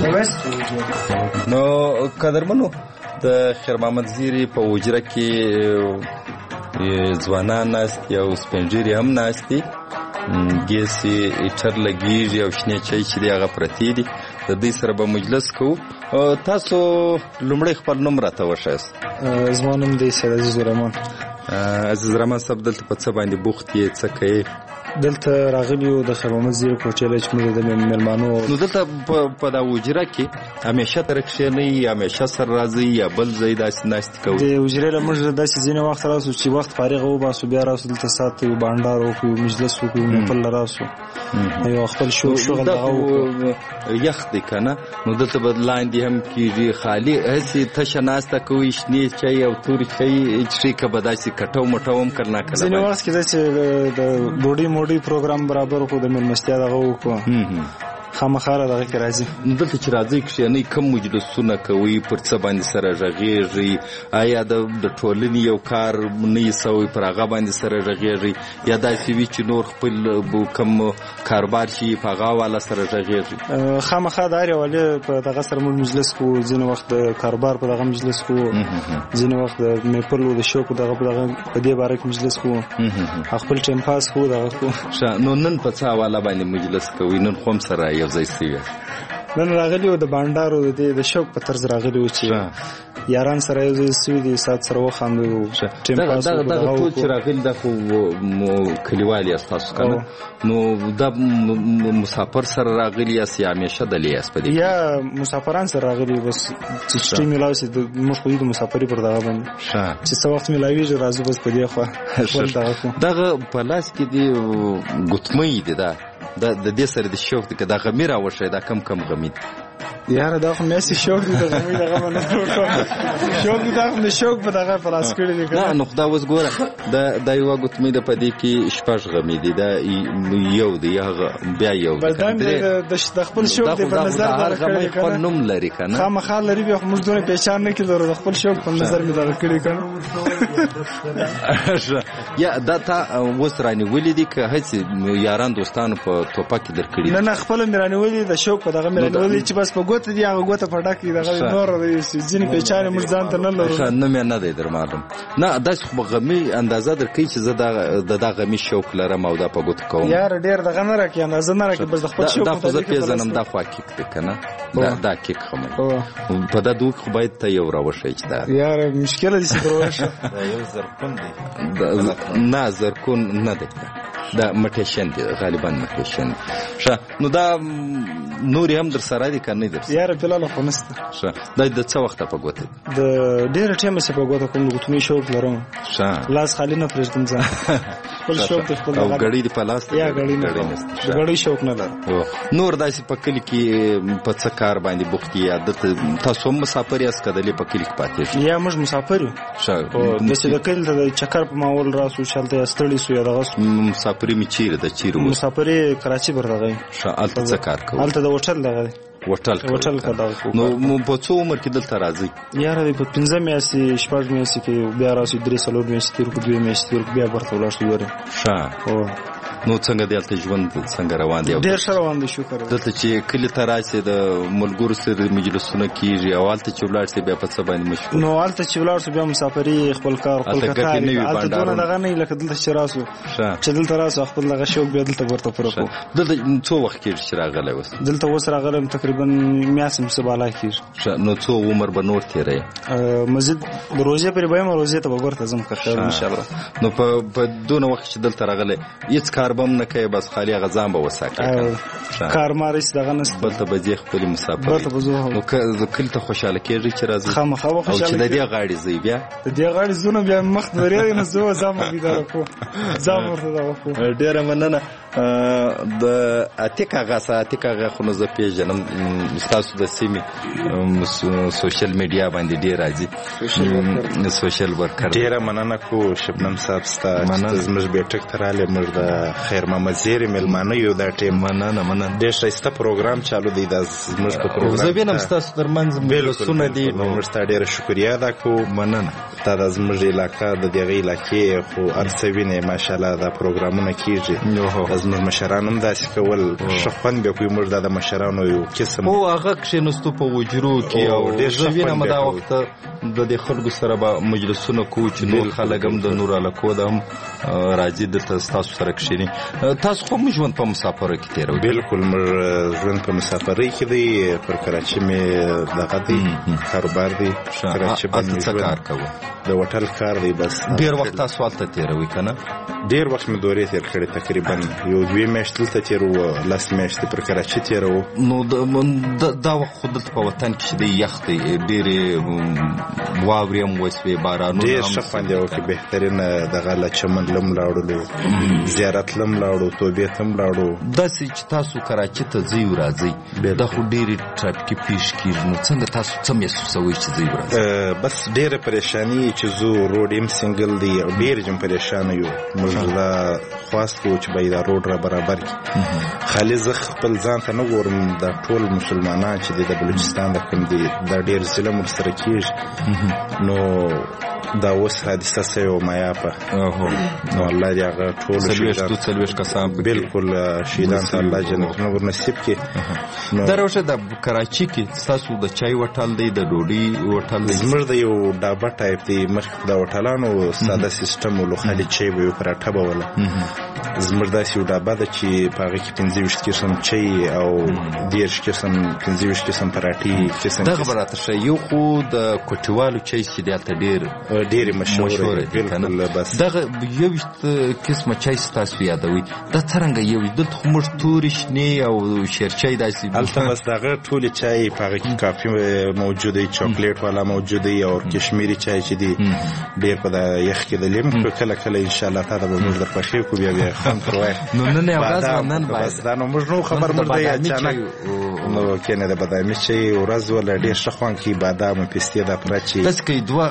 نو قدرمنو د خیر محمد زیری په وجره کې ځوانان ناست یو سپنجری هم ناست دي ګیسي ایټر لګیږي او شنه چای چې دی هغه پرتی دي د دې سره به مجلس کوو. تاسو لومړی خپل نوم راته وښایاست. زما نوم دی سید عزیز الرحمن. عزیز الرحمن صاحب، دلته په څه باندې بوخت یې، څه کوې؟ دلته راغلی وو د خیر محمد زیر کوټې له چې موږ د مېلمانو. نو دلته په دا حجره کې همیشه تر کښېنئ، همیشه سره راځئ یا بل ځای داسې ناستې کوئ؟ د حجرې له موږ داسې ځینې وخت راسو چې وخت فارغ وباسو، بیا راسو دلته ساعت یو بانډار وکړو، مجلس وکړو، محفل له راسو یو خپل شغل دغه وکړو. یخ دی که نه؟ نو دلته به لاندې هم کېږي، خالي هسې تشه ناسته کوئ، شنې چای او تورې چای څښئ، که به داسې کټو مټو هم که نه کله ځینې وخت کې داسې د ډوډۍ موډۍ پروګرام برابر کړو، د مېلمستیا دغه وکړو، خامخا دغه کې راځي. دلته چې راځئ کښېنئ، کوم مجلسونه کوئ، پر څه باندې سره غږېږئ؟ آیا د ټولنې یو کار نه یې سوی پر هغه باندې سره غږېږئ، یا داسې وي چې نور خپل کوم کاروبار شي په هغه حواله سره غږېږئ؟ خامخا د هرې حوالې په دغه سره موږ مجلس کوو، ځینې وخت د کاروبار په دغه مجلس کوو، ځینې وخت د محفل د شوق دغه په دغه په دې باره کې مجلس کوو، خپل ټایم پاس کوو دغه کوو. نو نن په څه حواله باندې مجلس کوئ؟ نن خو هم سره یو ځای سوي؟ نن راغلی وو د بانډارو د د شوق په طرز راغلی وو چې یاران سره یو ځای سوي دي، ساعت سره وخاندو، ټایم پاس وکړو. دغه ټول چې راغلي دا خو کلیوال یاست تاسو که نه؟ نو دا مسافر سره راغلي یاست یا همیشه دلې یاست په دې؟ یا مسافران سره راغلي، بس چې شټې میلاو شي موږ خو د مسافري پر دغه باندې چې څه وخت میلاویږي راځو بس په دې خوا دغه کوو. دغه په لاس کې دې ګوتمۍ دي، دا د دې سره د شوق دی که دا غمي راوښی، دا کم کم غمي دي؟ یاره دا خو مېسې شوق دی، د غمي دغه به نه شوق دی، دا خو د شوق په دغه په لاس کړي دي. نه نو خدا اوس ګوره، دا یوه ګوتمۍ ده، په دې کې شپږ غمي دي، دا یو دی یا بیا یو دی، د خپل شوق دی په نظر هر غمی خپل نوم لري که نه؟ خامخا لري، بیا خو موږ دونه پېچان نه کړو، د خپل شوق په نظر مې دغه کړي که نه. یا دا تا اوس رانیولي دي که هسې یاران دوستانو په ټوپک کې در کړي؟ نه نه، خپله مې رانیولي، د شوق په دغه مې رانیولي چې بس په ګوته دي هغه ګوته په ډک دغه نور ځینې پېچانې موږ ځان ته نه لرو. نوم یې نه دی در معلوم؟ نه داسې خو به غمي اندازه در کوي چې زه د دا غمي شوق لرم او دا په ګوته کوم؟ یاره ډېر دغه نه راکړي، اندازه نه راکړي، بس د خپل شوق دا خو زه پېژنم، دا خو حقیق دی که نه؟ دا حقیق خمي په دا دوک خو باید ته یو راوښی چې دا یاره مشکله دي چې در وښه. دا یو زرکون دی؟ نه زرکون نه دی، دا مټیشن دی، غالبا مټیشن. ښه، نو دا نورې هم در سره دي که نه در سره؟ یاره فلحال خو نشته. ښه، دا د څه وخته په ګوته دي؟ د ډېره ټایمه چې په ګوته کوم، د ګوتمۍ شوق لرم. ښه، لاس خالي نه پرېږدم ځان، خپل شوق دی خپل. او ګړۍ دې په لاس دی؟ یا ګړۍ نه، د ګړۍ شوق نه لرم. نور داسې په کلي کې په څه کار باندې بوخت یې؟ دلته تاسو هم مسافر یاست که دلې په کلي کې پاتې شئ؟ یا موږ مسافر یو. ښه، داسې د کلي ته د چکر په ماحول راسو چې هلته یا ستړي سو یا دغه سو. مسافري مې چیرې ده؟ چیرې اوس مسافري کراچي پر دغه. ښه، هلته څه کار کوئ؟ هلته د هوټل دغه دی، هوټل هوټل کې دغه. نو په څو عمر کې دلته راځئ؟ یاره په پنځه میاشتې شپږ میاشتې کې بیا راسو، درې څلور میاشتې تېر کړو، دوې میاشتې تېر کړو، بیا برته ولاړ شو ګورې. ښه، نو څنګه دی هلته ژوند څنګه روان دی؟ ډېر ښه روان دی، شکر. دلته چې کلي ته راشې د ملګرو سره مجلسونه کېږي، او هلته چې ولاړ شې بیا په څه باندې مشغول؟ نو هلته چې ولاړ شو بیا مسافري، خپل کار، خپل کار، هلته دونه دغه نه وي لکه دلته چې راسو، چې دلته راسو خپل دغه شوق بیا دلته ورته پوره کړو. دلته څو وخت کېږي چې راغلی اوس؟ دلته اوس راغلم تقریبا میاشت هم څه بالا کېږي. نو څو عمر به نور تېروې؟ مزید د روژې پرې به یم، روژې ته به ورته ځم که خیر انشاءالله. نو په دونه وخت چې دلته راغلی هېڅ کار به هم نه کوې، بس خالي هغه ځان به وساکې؟ کار مار هېڅ دغه نشته، بلته به ځې خپلې مسافرۍ؟ بلته به ځو. نو کلي ته خوشحاله کېږئ چې راځئ؟ خامخا به خوشحاله کېږي. او چې د دې غاړې ځئ بیا؟ د دې غاړې ځو نو بیا مخ درې نه ځو، ځان به بیداره کړو، ځان ورته دغه کړو. ډېره مننه. د عتیق اغا سره، عتیق اغا خو نو زه پېژنم، ستاسو د سیمې سوشل میډیا باندې ډېر راځي، سوشل ورکر. ډېره مننه کو شبنم صاحب ستا چې زموږ بیټک ته راغلې، موږ د خیر محمد زیر مېلمانه یو دا ټیم. مننه مننه، ډېر ښایسته پروګرام چالو دی دا زموږ په پروګرام. زه وینم ستاسو ترمنځ مجلسونه دي، نو موږ ستا ډېره شکریه ادا کوو. مننه. تا د زموږ علاقه د دغه علاقې خو هر څه وینې، ماشاءالله دا پروګرامونه کېږي، زموږ مشران هم داسې کول ښه خوند به کوي. موږ دا د مشرانو یو قسم او هغه کښېنستو په وجرو کې او ډېر زه وینم دا وخت د دې خلکو سره به مجلسونه کوو چې نور خلک هم د نور علاقو د هم راځي دلته ستاسو سره کښېني. تاسو خو مو ژوند په مسافرۍ کې تېروئ؟ بلکل موږ ژوند په مسافرۍ کې دی. پر کراچي مې دغه دی کاروبار دی. کراچي باندې څه کار کوو؟ د هوټل کار دی. بس ډېر وخت تاسو هلته تېروئ که نه؟ ډېر وخت مې دورې تېر کړې، تقریبا یو دوې میاشتې دلته تېروو، لس میاشتې پر کراچي تېروو. نو دا وخت خو دلته په وطن کې چې دی یخ دی، ډېرې واورې هم وسوې، بارانونه هم. ډېر ښه خوند یې وکړې، بهترینه دغه له چمن لم لاړلو، زیارت لم لاړو، توبې ته هم لاړو. داسې چې تاسو کراچي ته ځئ او راځئ، دا خو ډېرې ټرافیکي پیښې کېږي. نو څنګه تاسو څه محسوسوئ چې ځئ او راځئ؟ بس ډېره پریشاني چې ځو، روډ هم سنګل دی او ډېر جم پریشانه یو. موږ دا خواست کوو چې باید دا روډ را برابر کړي. خالي زه خپل ځان ته نه ګورم، دا ټول مسلمانان چې دی د بلوچستان د کوم دي دا ډېر ظلم ورسره کېږي. نو دا اوس حادثه سوې وه مایاپه، نو الله دې هغه ټولو څلوېښت څلوېښت کسان بلکل شهیدان ته الله جنتونه ورنصیب کړي. دا روشه د کراچي کې ستاسو د چای هوټل دی، د ډوډۍ هوټل دی؟ زموږ د یو ډابه ټایپ دی. مخکې د هوټلانو ساده سیسټم ولو، خالي چای به یو پراټه به وله. زموږ داسې یو ډابه ده چې په هغې کې پنځه ویشت قسم چای او دېرش قسم پنځه ویشت قسم پراټې قسم. دغه به راته ښایي. یو خو د کوټیوالو چای چې دی هلته ډېر ډېرې مشهوره دي. بلکل. بس دغه یوویشت قسمه چای ستاسو یادوي، دا څرنګه یوویشت؟ دلته خو موږ تورې شنې او شیرچای داسې. هلته بس دغه ټولې چای په هغه کې کافي موجود دی، چاکلیټ والا موجود دی او کشمیري چای چې دی ډېر په د یخ کې د لیم. کله کله انشاءالله تا ته به موږ در پخې کړو، بیا بیا خوند کوی. نو نن یې ورځ نن باید دا نو موږ نو خبر موږ دی اچانک نو کېنه د بادامي چای ورځ ولا ډېر ښه خوند کوي، بادام پستې دا پراچي. داسې کوي دوه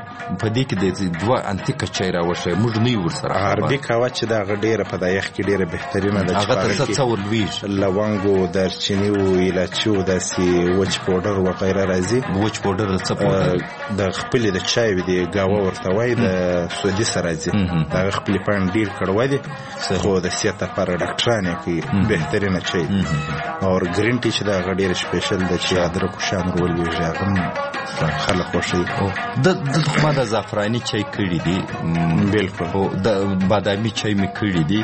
په دې کې د دوه انتیکه چای راوښیي، موږ نه یو ورسره. عربي قهوه چې دا هغه ډېره په د یخ کې ډېره بهترینه ده. هغه ته څه ورلوېږي؟ لونګ او دارچیني او الایچي او داسې وچ پوډر وغیره راځي. وچ پوډر د څه پوډر؟ د خپلې د چای دی قهوه ورته وایي، د سعودي سره راځي. د هغه خپلې پاڼې ډېر کړوی دي، خو د صحت لپاره ډاکټران یې کوي. بهترینه چای او ګرین ټي چې دا هغه ډېر سپیشل ده چې ادرک او شان ورلوېږي، هغه هم خلک خوښوي. دلته خو ما د زعفراني چای کړي دي. بلکل. د بادامي چای مې کړي دي.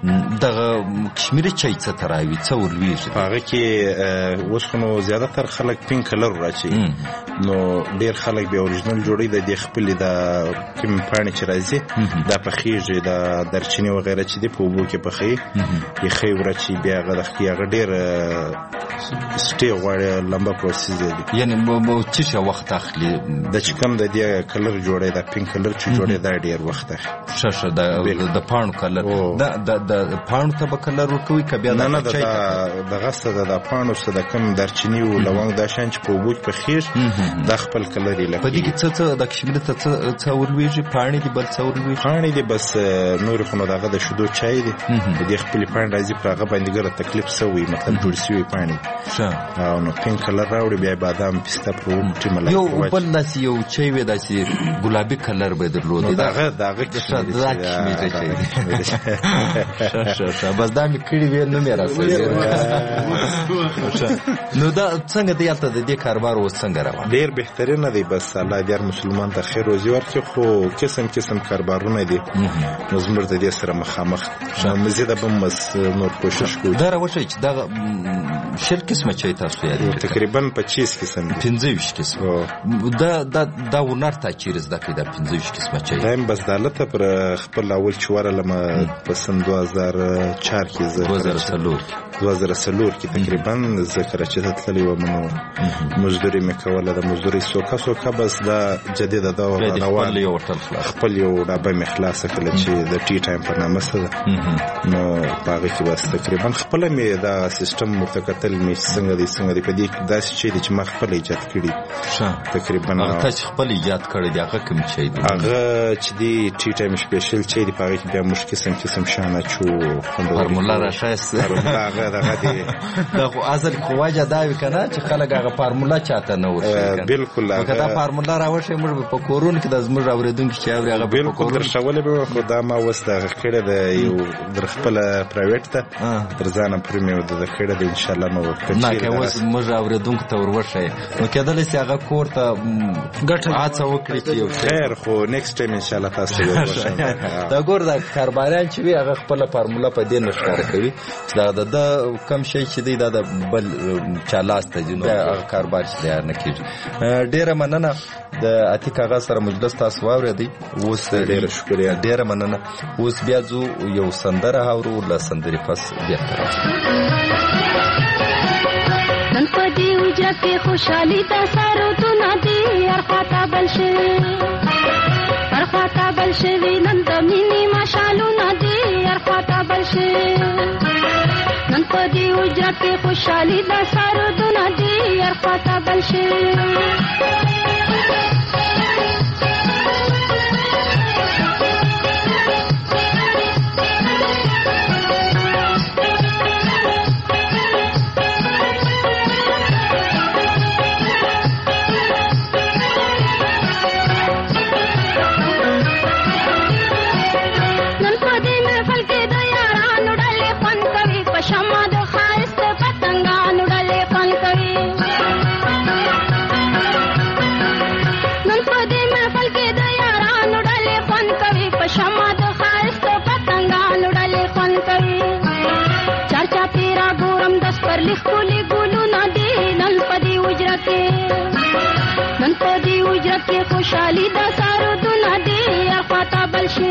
دغه کشمیري چای څه ته راوي، څه ورلوېږي؟ په هغه کې اوس خو نو زیاتره خلک پینک کلر راچوي، نو ډېر خلک بیا اوریجنل جوړوي. د دې خپلې د کومې پاڼې چې راځي دا پخېږي، د دارچیني وغیره چې دی په اوبو کې پخوي، یخی وراچوي، بیا هغه د هغه ډېر سټې غواړي، لمبه پروسیس دی. یعنې څه شی وخت اخلي؟ د چې کوم د دې کلر جوړی، دا پینک کلر چې جوړی دا ډېر وخت اخلي. ښه ښه. د پاڼو کلر د پاڼو ته به کلر ورکوي که بیا؟ نه نه، دغه څه ده، د پاڼو څه د کوم دارچیني او لونګ دا شیان چې په اوبو کې پخېږي دا خپل کلر یې لګي. په دې کې څه څه د کشمیري ته څه ورلوېږي؟ پاڼې دي، بل څه ورلوېږي؟ پاڼې دي بس، نورې خو نو دغه د شیدو چای دی، د دې خپلې پاڼې راځي، پر هغه باندې ګره تکلیف سوی، مطلب جوړ سوي پاڼې. او نو پینک کلر راوړي، بیا بادام پسته پر وټي ملای. یو بل داسې یو چای وي داسې ګلابي کلر به درلود. دغه دغه کشمیري چای دی. ښه ښه ښه. بس دا مې کړي وي، نو مې راسوي. نو دا څنګه دی هلته د دې کاروبار اوس څنګه روان؟ ډېر بهترینه دی. بس الله دې هر مسلمان ته خیر روزي ورکړي، خو قسم قسم کاروبارونه دي، نو زموږ د دې سره مخامخ مزید به مس نور کوشش کوو. دا راوښیي چې دغه شل قسمه چای تاسو یاد کړئ؟ تقریبا پچیس قسم دي. پنځه ویشت قسمه. دا دا دا هنر تا چیرې زده کړې دا پنځه ویشت قسمه چای؟ دا هم بس د هلته پر خپل اول چې ورغلم په سن دوه زره چار کې، زه دوه زره څلور کې دوه زره څلور کې تقریبا زه کراچۍ ته تللی وم، نو مزدوري مې کوله. د مزدورۍ څوکه څوکه بس دا جدیده دا روان، خپل یو ډبه مې خلاصه کړله چې د ټي ټایم په نامه څه ده، نو په هغې کې بس تقریبا خپله مې دا سیسټم ورته کتل مې چې څنګه دی څنګه دی. په دې کې داسې چای دی چې ما خپل ایجاد کړي. تقریبا هغه تا چې خپل ایجاد کړی دی هغه کوم چای دی؟ هغه چې دی ټي ټایم سپیشل چای دی، په هغې کې بیا موږ قسم قسم شیان اچو، شو فارمولا را شایسته فارمولا هغه دغه دی دا خو اصل خو وجه دا وی کنه چې خلک هغه فارمولا چاته نه ورشي بالکل هغه دا فارمولا را وشه موږ په کورون کې د زموږ اوریدونکو چې اوري هغه بالکل درشولې به خو دا ما وس دا خړه د یو در خپل پرایویټ ته تر ځانه پریمیو د خړه د ان شاء الله نو نه که اوس موږ اوریدونکو ته وروشه نو کېدل چې هغه کور ته ګټه هڅه وکړي چې خیر خو نیکسټ ټایم ان شاء الله تاسو ورشه دا ګور دا کارباران چې وی هغه خپل فارمولا په دې نشکار کوي دا د کم شي چې دی دا د بل چالاسته جنو هغه کاربار چې تیار نه کیږي ډیره مننه د اتیک هغه سره مجلس تاسو واورېدی اوس ډیره شکریا ډیره مننه اوس بیا ځو یو سندره هاورو لا سندري پس بیا تر نن په دې وجه کې خوشالي تاسو ته ندي ارخاته بلشي ارخاته بلشي نن د مینې ماشالو ندي ارخاته بلشي نن په دې وجه کې خوشالي تاسو ته ندي ارخاته بلشي लिखोली गुलू ना they none पदी उजरते नन पदी उजरते खुशहाली दा सारो तू ना दे अफाता बलशे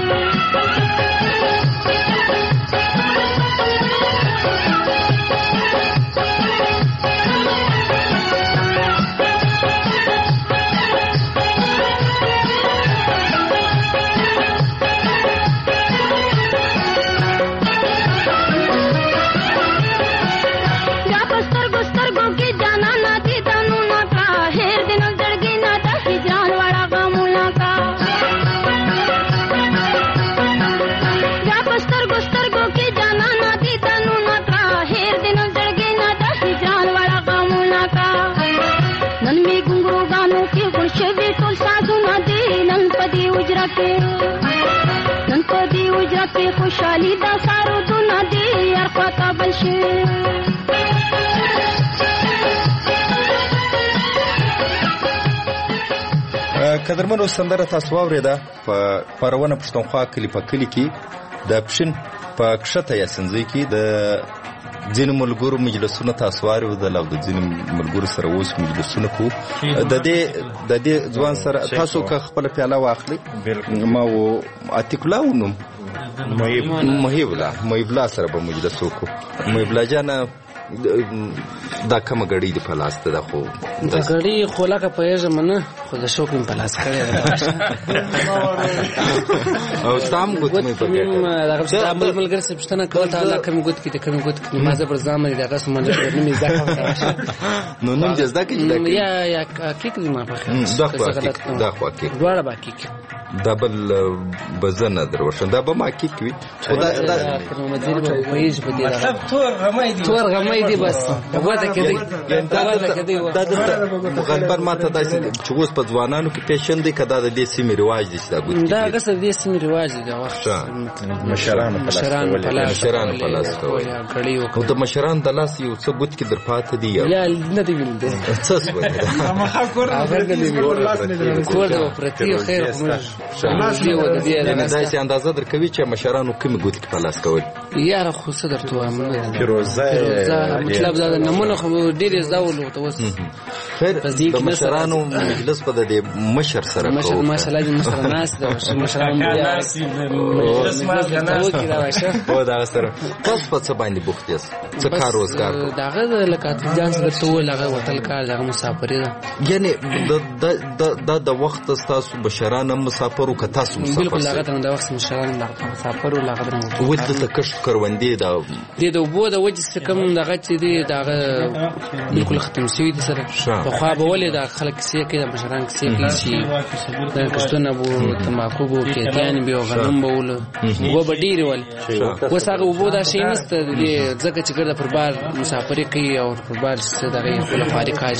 नन पदी उजरते खुशहाली दा सारो तू ना दे अरफाता बलशे قدرمنو سندره تاسو واوریده په پرونه پښتونخوا کلی په کلی کې د پښین په کښته یا سنځي کې د ځینې ملګرو مجلسونه تاسو واورو د لغد ځینې ملګرو سره اوس مجلسونه کو د دې د دې ځوان سره تاسو که خپل پیاله واخلي ما و اتیکلاو نو مهیبلا مهیبلا سره به مجلس وکړو مهیبلا جان دا کومه غړي د پلاسته دا خو دا غړي خو لکه پېژه منه خو د شوکین پلاس کړي او سام ګوت مې پکې دا کوم عمل ملګر څه پښتنه کوي ته الله کوم ګوت کې ته کوم ګوت کې مازه پر ځام دي دا قسم نه مې ځکه نو نو جزدا کې یا یا کیک دی ما په دا خو کیک دا خو کیک دواړه با کیک دبل بزنه دروښه دا به ما کیک وي خدا دا نو مدیر په پیج په دې راغلی تور غمای دي تور غمای دي بس وته کې دی دا د غلبر ماته داسې چې اوس په ځوانانو کې پیشن دي کدا د دې سیمې رواج دي دا ګوت دا قصه دې سیمې رواج دي دا وخت مشرانو په مشرانو په لاس او د مشران د لاس یو څه ګوت کې در پاتې دي یا نه دی ویل دي څه سوې ما خا کور نه کور د پرتی خیر لاس دی و دې دا چې اندازه در کوي چې مشرانو کوم ګوت کې په لاس کول یاره خو څه درته وایم فیروزه مطلب دا نمونه خو ډېر زاول ته وس خیر د مشرانو مجلس په دې مشر سره مشر ماشاءالله دې مشر ناس د مشران ناس مجلس ما کنه او دا سره تاسو په څه باندې بوخت یاست څه کار روزګار داغه لکات ځان سره ته لغه وتل کار دغه مسافر دي یعنی د د وخت تاسو بشرانه مسافر او تاسو مسافر بالکل لغه د وخت مشران لغه مسافر او لغه ود د کشف کروندې دا د دوبو د وجه څخه کوم دغه دغه چې دی دغه بالکل ختم شوی دي سره په خو به ولې د خلک کیسې کې د مشران کیسې کې چې د کښتونه بو تماکو بو کېتیان به غنم بول و به ډیر ول اوس هغه وبو دا شي نسته د ځکه چې ګرځه پر بار مسافر کوي او پر بار څه دغه خپل فاري کاج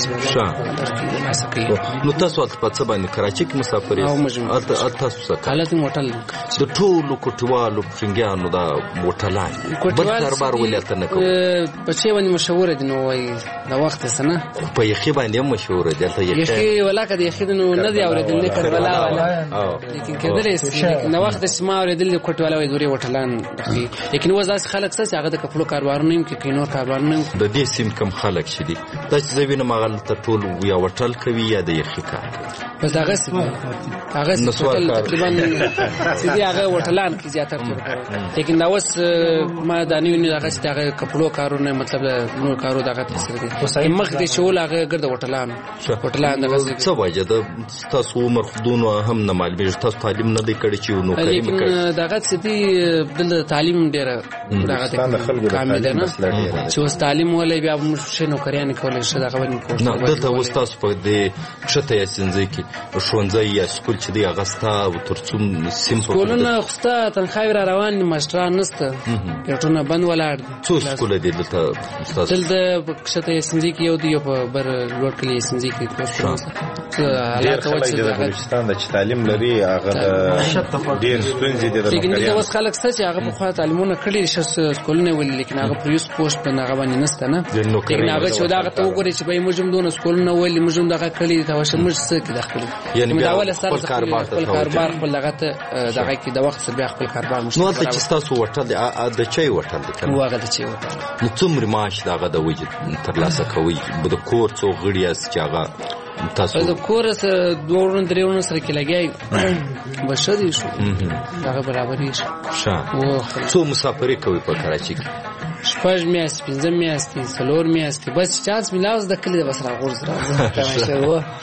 نو تاسو په څه باندې کراچي کې مسافر یې تاسو څه حالت موټل د ټولو کوټوالو پرنګیانو دا موټلان بل کاربار ولایت نه کوي بچي باندې مشهور دي نو وای دا وخت سنه په یخي باندې مشهور دي ته یخي ولاکه د یخي نو نه دی اوریدل نه کربلا ولا لیکن کېدل یې نو وخت چې ما اوریدل کوټواله وای دوری وټلان لیکن وځاس خلک څه هغه د کپلو کاروبارونه کې کینو کاروبارونه د دې سیم کم خلک شدي دا چې زوینه مغل ته ټول یا وټل کوي یا د یخي کار بس هغه څه هغه تقریبا سیدی هغه وټلان کې زیاتره لیکن دا اوس ما د نیو نه هغه چې هغه کپلو کارونه مطلب نو کارو دغه تاثیر دي مخ دې شول هغه ګرځ وټلان وټلان دغه څه وجه د تاسو عمر خودونو هم نه معلومه تاسو تعلیم نه دی کړی چې نو کوي لیکن دغه سیدی د تعلیم ډیره دغه کامل ده نه چې اوس تعلیم ولې بیا شنو کریان کولای شي دغه باندې کوښښ نه دلته اوس تاسو په دې شته یې سنځي کې شونځي یا سکول چې دی اغستا او ترڅوم سیم سکولونه خسته تنخواه را روان ماشټران نسته یوټونه بند ولاړ څو سکول دی دلته استاد دلته شته یې سنځي کې یو دی په بر لوړ کلی سنځي کې ډېر خلک د بلوچستان د تعلیم لري هغه ډېر ستونزې دي د لیکن د اوس خلک څه چې هغه په خوا تعلیمونه کړي شس سکولونه ولې لیکن هغه پریوس پوسټ په هغه باندې نسته نه لیکن هغه چې دا ته وګوري چې به موږ دونه سکولونه ولې موږ دغه کړي دا واشه موږ څه کې داخلي یعنی دا ول سره خپل کاروبار خپل لغه ته دغه کې د وخت سره بیا خپل کاروبار مشته نو ته چې تاسو وټل د چای وټل کنه واغه د چای وټل نو څومره معاش دغه د وجود تر لاسه کوي د کور څو غړي اس چې هغه تاسو د کور سره دوه درېونه سره کې لګي بشری شو هغه برابرې شو ښه څو مسافرې کوي په کراچي کې شپږ میاشتې پنځه میاشتې څلور میاشتې بس چانس ملاوز د کلی د بس راغورځ راځي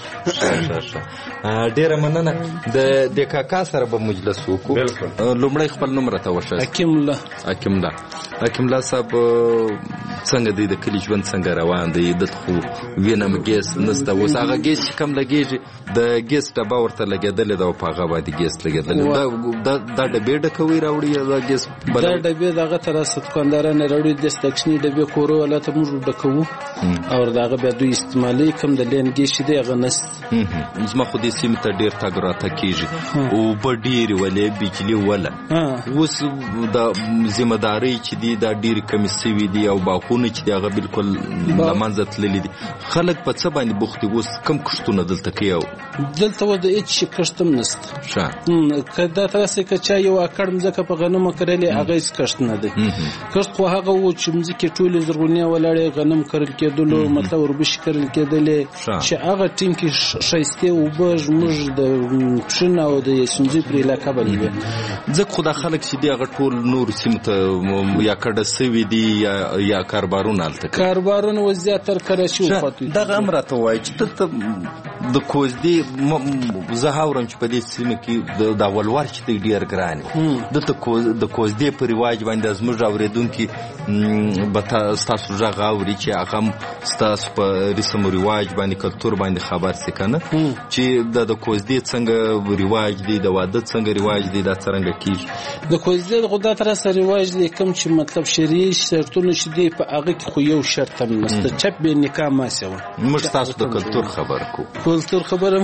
ډیره مننه د د کاکا سره به مجلس وکړو لومړی خپل نوم راته وښه حکیم الله حکیم الله حکیم الله صاحب څنګه دی د کلی ژوند څنګه روان دی د خو وینم ګیس نسته اوس هغه ګیس کم لګیږي د ګیس ډبه ورته لګېدل دا په هغه باندې ګیس لګېدل دا دا ډبې ډکوي راوړي دا ګیس دا ډبې دغه تر ستکندارانه راوړي د ستکشنی ډبې کورو ولاته موږ ډکو او دغه به دوی استعمالي کم د لینګي شي دغه نس زما خو دې سیمه ته ډیر تاګ راته کیږي او په ډیر ولې بجلی ولا اوس د ذمہ داری چې دی دا ډیر کم سوي دي او باخونه چې هغه بالکل لمنځه تللی دي خلک په څه باندې بوختي اوس کم کښتونه دلته کوي دلته و د هیڅ کښتم نشته ښه کدا تاسو که چا یو اکړ مزکه په غنمو کړلې هغه هیڅ کښت نه دی کښت خو هغه و چې مزکه ټول زرغونی ولاړې غنم کړل کېدلو مطلب وربش کړل کېدلې چې هغه ټیم کې شایسته او بج موږ د شنه او د سنځي پر علاقه باندې ځکه خدای خلک چې دی هغه ټول نور سیمه ته یا کډه سوي دي یا یا کاربارونه الته کاربارونه وزیاتر کراچي وفات دغه امر ته وای چې ته د کوزدي زه هاورم چې په دې سیمه کې د اولوار چې ډیر ګران د د کوزدي په ریواج باندې زموږ اوریدونکو به تاسو ژغه اوري چې هغه تاسو په رسم ریواج باندې کلتور باندې خبر سي کنه چې د کوزدي څنګه ریواج دی د واده څنګه ریواج دی دا څنګه کیږي د کوزدي د خدای تر سره ریواج لیکم چې مطلب شریع شرطونه شدي په هغه کې خو یو شرط هم نشته چپ به نکاح ما سو موږ تاسو د کلتور خبر کو کلتور خبره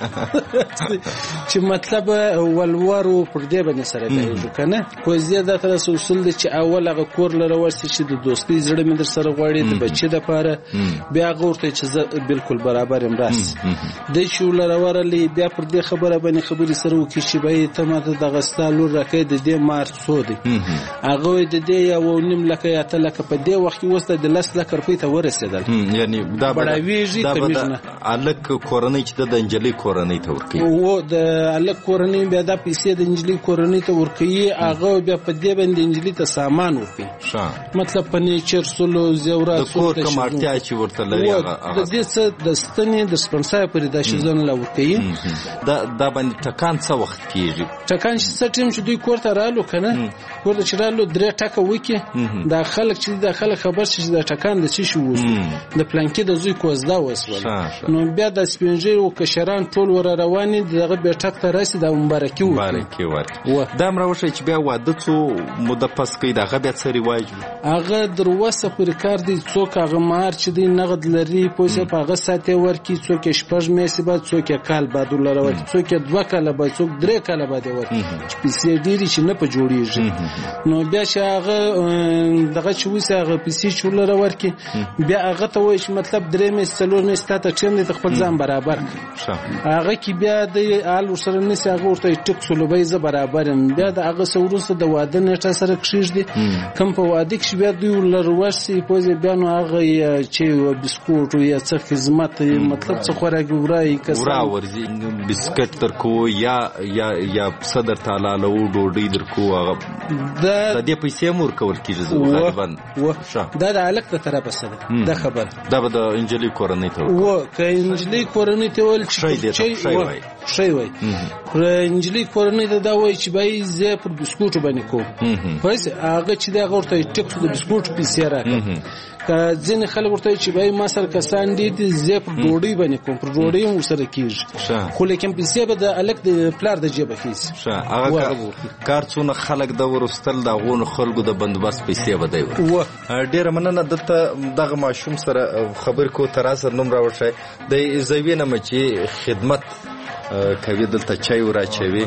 چې مطلب ولورو پر دې باندې سره دی کنه کوزدي د تر اصول دي چې اول هغه کور لره ورسې چې د دوستۍ زړه مې در سره غواړي د بچي د پاره بیا غوړته چې بالکل برابر هم راس د شو لره ورلې بیا پر دې خبره باندې خبري سره وکړي چې به ته ماته د غستالو راکې د دې مارچ سو دي هغه د دې یو نیم لکه یا ته لکه په دې وخت وسته د لاس لکه روپۍ ته ورسېدل یعنی دا بڑاویږي کمیږي الک کورنۍ چې د انجلۍ کورنۍ ته ورکوي او د الک کورنۍ بیا د پیسې د انجلۍ کورنۍ ته ورکوي هغه بیا په دې باندې انجلۍ ته سامان ورکوي مطلب فرنیچر سلو زیورات د کور کوم اړتیا چې ورته لري هغه د دې څه د ستنې د سپنسای پرې د شیزن لا ورکوي دا دا باندې ټکان څه وخت کیږي ټکان چې څه ټیم چې دوی کور ته رالو کنه کور ته رالو درې ټکه وکي دا خلک چې دا خلک خبر شي چې دا ټکان د څه شو د پلانکی د زوی کوزدا وسول نو بیا د سپینجر او کشران ټول ور رواني دغه به ټک ته راسي د مبارکي و مبارکي ورته دا مروشه چې بیا واده څو مده پس کې دغه بیا څه رواج هغه دروسه پر کار دي څوک هغه مار چې دی نغد لري پوسه په هغه ساته ورکی څوک شپږ میسي بعد څوک کال بعد ولر ورکی څوک دوه کاله بعد څوک درې کاله بعد ورکی پیسې ډیری چې نه په جوړیږي نو بیا چې هغه دغه چې وسه هغه پیسې چولر ورکی بیا هغه ته وایي چې مطلب درې میس څلور میس ته ټیم دي خپل ځان برابر هغه کې بیا د آل ورسره نسی هغه ورته ټک سلوبې ز برابر بیا د هغه سورسه د واده نیټه سره کښیږ دي کوم په واده کې بیا دوی ولر ورسي پوزې بیا نو هغه چې بسکوټ یا څه خدمت مطلب څه خوراک ورای کس ورا ورزي بسکټ تر کو یا یا یا صدر تعالی له ډوډۍ در کو هغه د دې پیسې مور کول کیږي غالبا دا د الک ته طرفه سره دا خبر دا به د انجلۍ کورنۍ ته و که انجلۍ کورنۍ ته ول چې شي وای پر انجلۍ کورنۍ ته دا وای چې بای زه پر بسکوټ باندې کوم پس هغه چې دا ورته ټیک د بسکوټ پیسې راکړه که ځینې خلک ورته چې بای ما سره کسان دي زه پر ډوډۍ باندې کوم پر ډوډۍ هم سره کیږي خو لیکن پیسې به د الک د پلار د جیب خېس هغه کار څونه خلک د ورستل د غون خلکو د بندوبست پیسې به دی ډیر مننه دته دغه ماشوم سره خبر کو تر اثر نوم راوړی د زوینه مچې خدمت کوي دلته چای وراچوي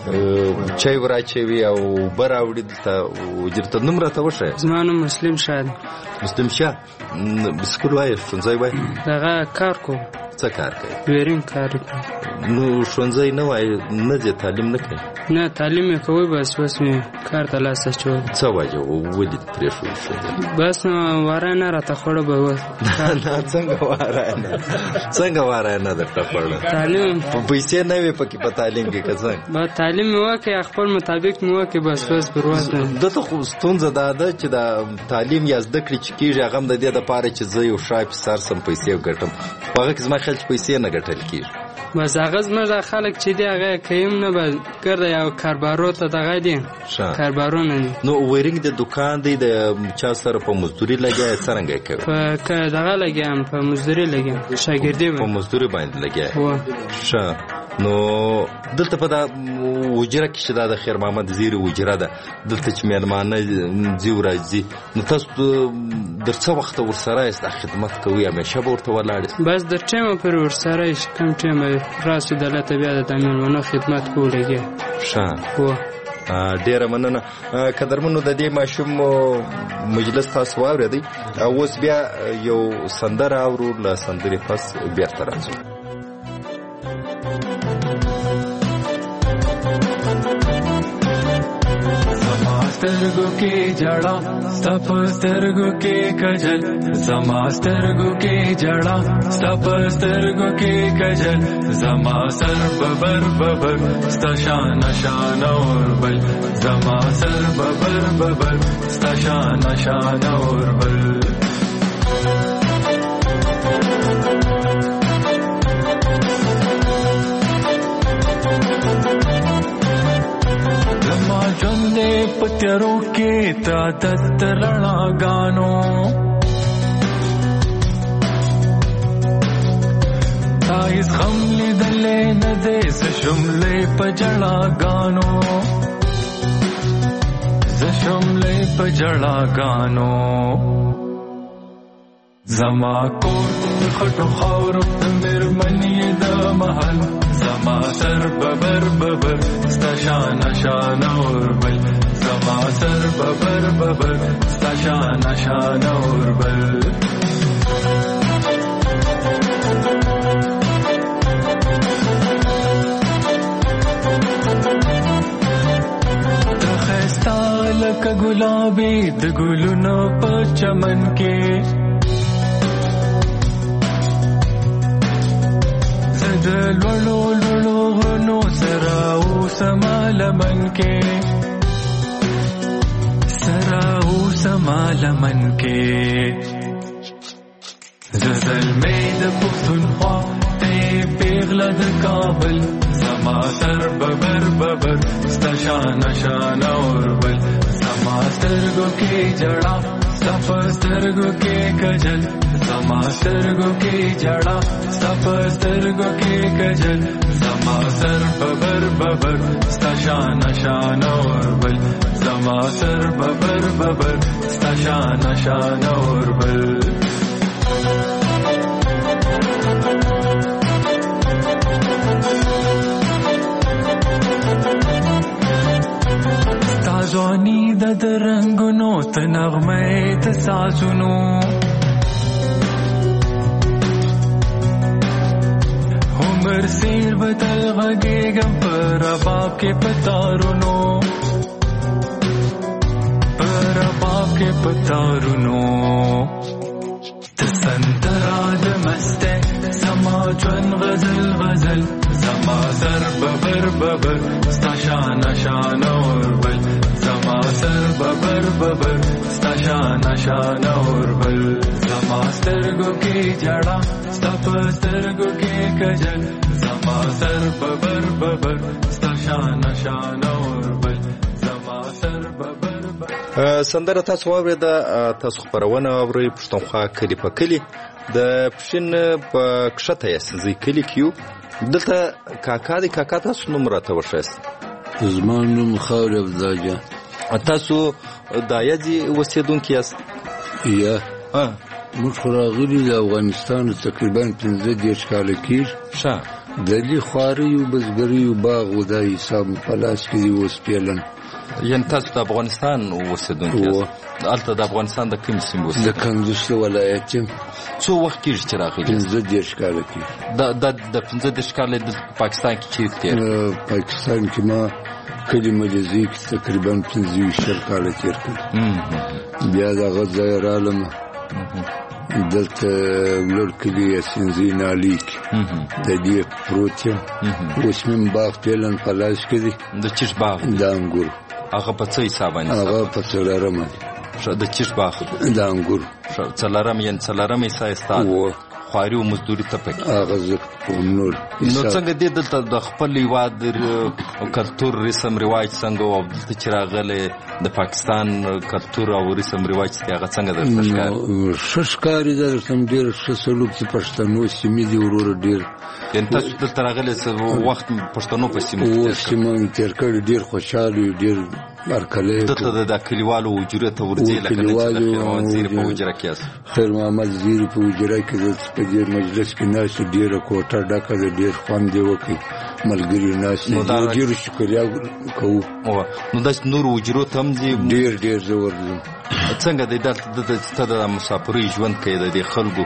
چای وراچوي او براوړي دلته وجرته نوم راته وشه زما نوم مسلم شاه مسلم شاه بسکول وای څنګه وای دغه کار کو څه کار کوي ویرین کار کوي نو ښوونځی نه وای نه دې تعلیم نه کوي نه تعلیم کوي بس بس مې کار ته لاس اچو څه وجه ودې پرې شو بس نو وارانه راته خوړه به و څنګه وارانه څنګه وارانه درته خوړه تعلیم په پیسې نه وي پکې په تعلیم کې کڅ با تعلیم مو کې خپل مطابق مو کې بس بس پروازه دته خو ستونزه ده چې دا تعلیم یا زده کړې چې کیږي هغه د دې لپاره چې زه یو شای په سر سم پیسې وګټم هغه کې زما خلک پیسې نه ګټل کیږي بس هغه زما خلک چې دی هغه کیم نه به ګرځي یو کاربارو ته دغه دي کاربارونه نو ویرینګ د دکان دی د چا سره په مزدوري لګیا څنګه کوي په دغه لګیام په مزدوري لګیام شاګردي په مزدوري باندې لګیا ښه نو دلته په دا وجره کې چې دا د خیر محمد زیری وجره ده دلته چې میلمانه ځي ورځي نو تاسو در څه وخت ورسره است خدمت کوي همیشه به ورته ولاړ بس در ټیمه پر ورسره کوم ټیمه راسو دلته بیا د میلمانو خدمت کولېږي ښه ډیره مننه قدرمنو د دې ماشوم مجلس تاسو واورېدئ اوس بیا یو سندره اورو له سندرې پس بیرته راځو سترګو کې جړا ستپ سترګو کې کجل زما سترګو کې جړا ستپ سترګو کې کجل زما سر ببر ببر ستا شان شان اور بل زما سر ببر ببر ستا شان شان اور بل جنده پتیرو کې تا دت رڼا غانو تا هیڅ غم لیدلې نه دې زشملې پجړا غانو زشملې پجړا غانو زما کور خټو خاورو مېرمنې د محل زما سر ببر ببر ستا شان شان اور بل زما سر ببر ببر ستا شان شان اور بل دخستا لکه ګلابي د ګلونو په چمن کې لولو لولو غرونو سره اوسما لمن کې سره اوسما لمن کې زلزل مې د پښتونخوا ته پیغله د کابل زما سر ببر ببر ستا شان شان اوربل زما سترګو کې جړا ستا په سترګو کې کجل زما سترګو کې جړا ستا په سترګو کې کجل زما سر ببر ببر ستا شان شان اوربل زما سر ببر ببر ستا شان شان اوربل ځواني د رنگونو ته نغمه د سازونو عمر سیر بدل غږېږم په رباب کې پتارونو په رباب کې پتارونو ته سندرا د مسته زما ژوند غزل غزل زما سر ببر ببر ستا شان شان اوربل زما سر ببر ببر ستا شان شان اوربل زما سترګو کې جړا ستا په سترګو کې کجل زما سر ببر ببر ستا شان شان اوربل زما سر ببر ببر. سندره تاسو واورېده، تاسو خپرونه واورئ پښتونخوا کلي په کلي د پښین په کښته یې کلي کې یو. دلته کاکا دی. کاکا تاسو نوم راته وښایاست؟ زما نوم خاورې افضل. تاسو د یادې اوسېدونکي یاست؟ یا موږ خو راغلي د افغانستان تقریبا پنځه دېرش کاله کېږي. ښه. د دې خواریو بزګریو باغ و دا حساب په لاس کې دی اوس پیلن. یعنې تاسو د افغانستان اوسېدونکي یاست؟ هلته د افغانستان د کوم سیمې اوسېدونکي؟ د کندوز ولایت یم. څو وخت کېږي چې راغلي؟ پنځه دېرش کاله کېږي. د پنځه دېرش کاله د پاکستان کې چیرته تېر؟ پاکستان کې ما کلي ملیزي کې تقریبا پنځه ویشت شل کاله تېر کړي. بیا دغه ځای رالم دلته ولر کلي یاسینزي نالي کې د دې پروت یم. اوس مې باغ پیلن په لاس کې دی. د چیش باغ؟ د انګور. هغه په څه حساب باندې؟ هغه په څلورمه دی. د چیش باغ د انګور څلورم یعنې څلورم حصه یې ستا خواري او مزدوري ته پکې؟ هغه زه نور. نو څنګه دې دلته د خپل هېواد کلتور رسم رواج څنګه و، او دلته چې راغلی د پاکستان کلتور او رسم رواج چې هغه څنګه درته ښکاري؟ ښه ښکاري. دا درته ډېر ښه سلوک چې پښتنو سیمې دي وروره ډېر. یعنې تاسو دلته راغلی وخت پښتنو په سیمه کې سیمه مې تېر کړی، ډېر خوشحاله یو، ډېر هرکلی. دلته د کلیوالو حجرې ته ورځې لکه د زیرې په حجره کې یاست؟ خیر محمد زیرې په حجره کې دلته په دې مجلس کې ناست، ډېره کوټه ډکه ده، ډېر خوند یې وکړي، ملګري ناست دي، ډېرو شکریا کوو. نو داسې نورو حجرو ته هم ځي؟ ډېر ډېر زه ورځم. څنګه دی دلته ته د مسافرۍ ژوند کوې، د دې خلکو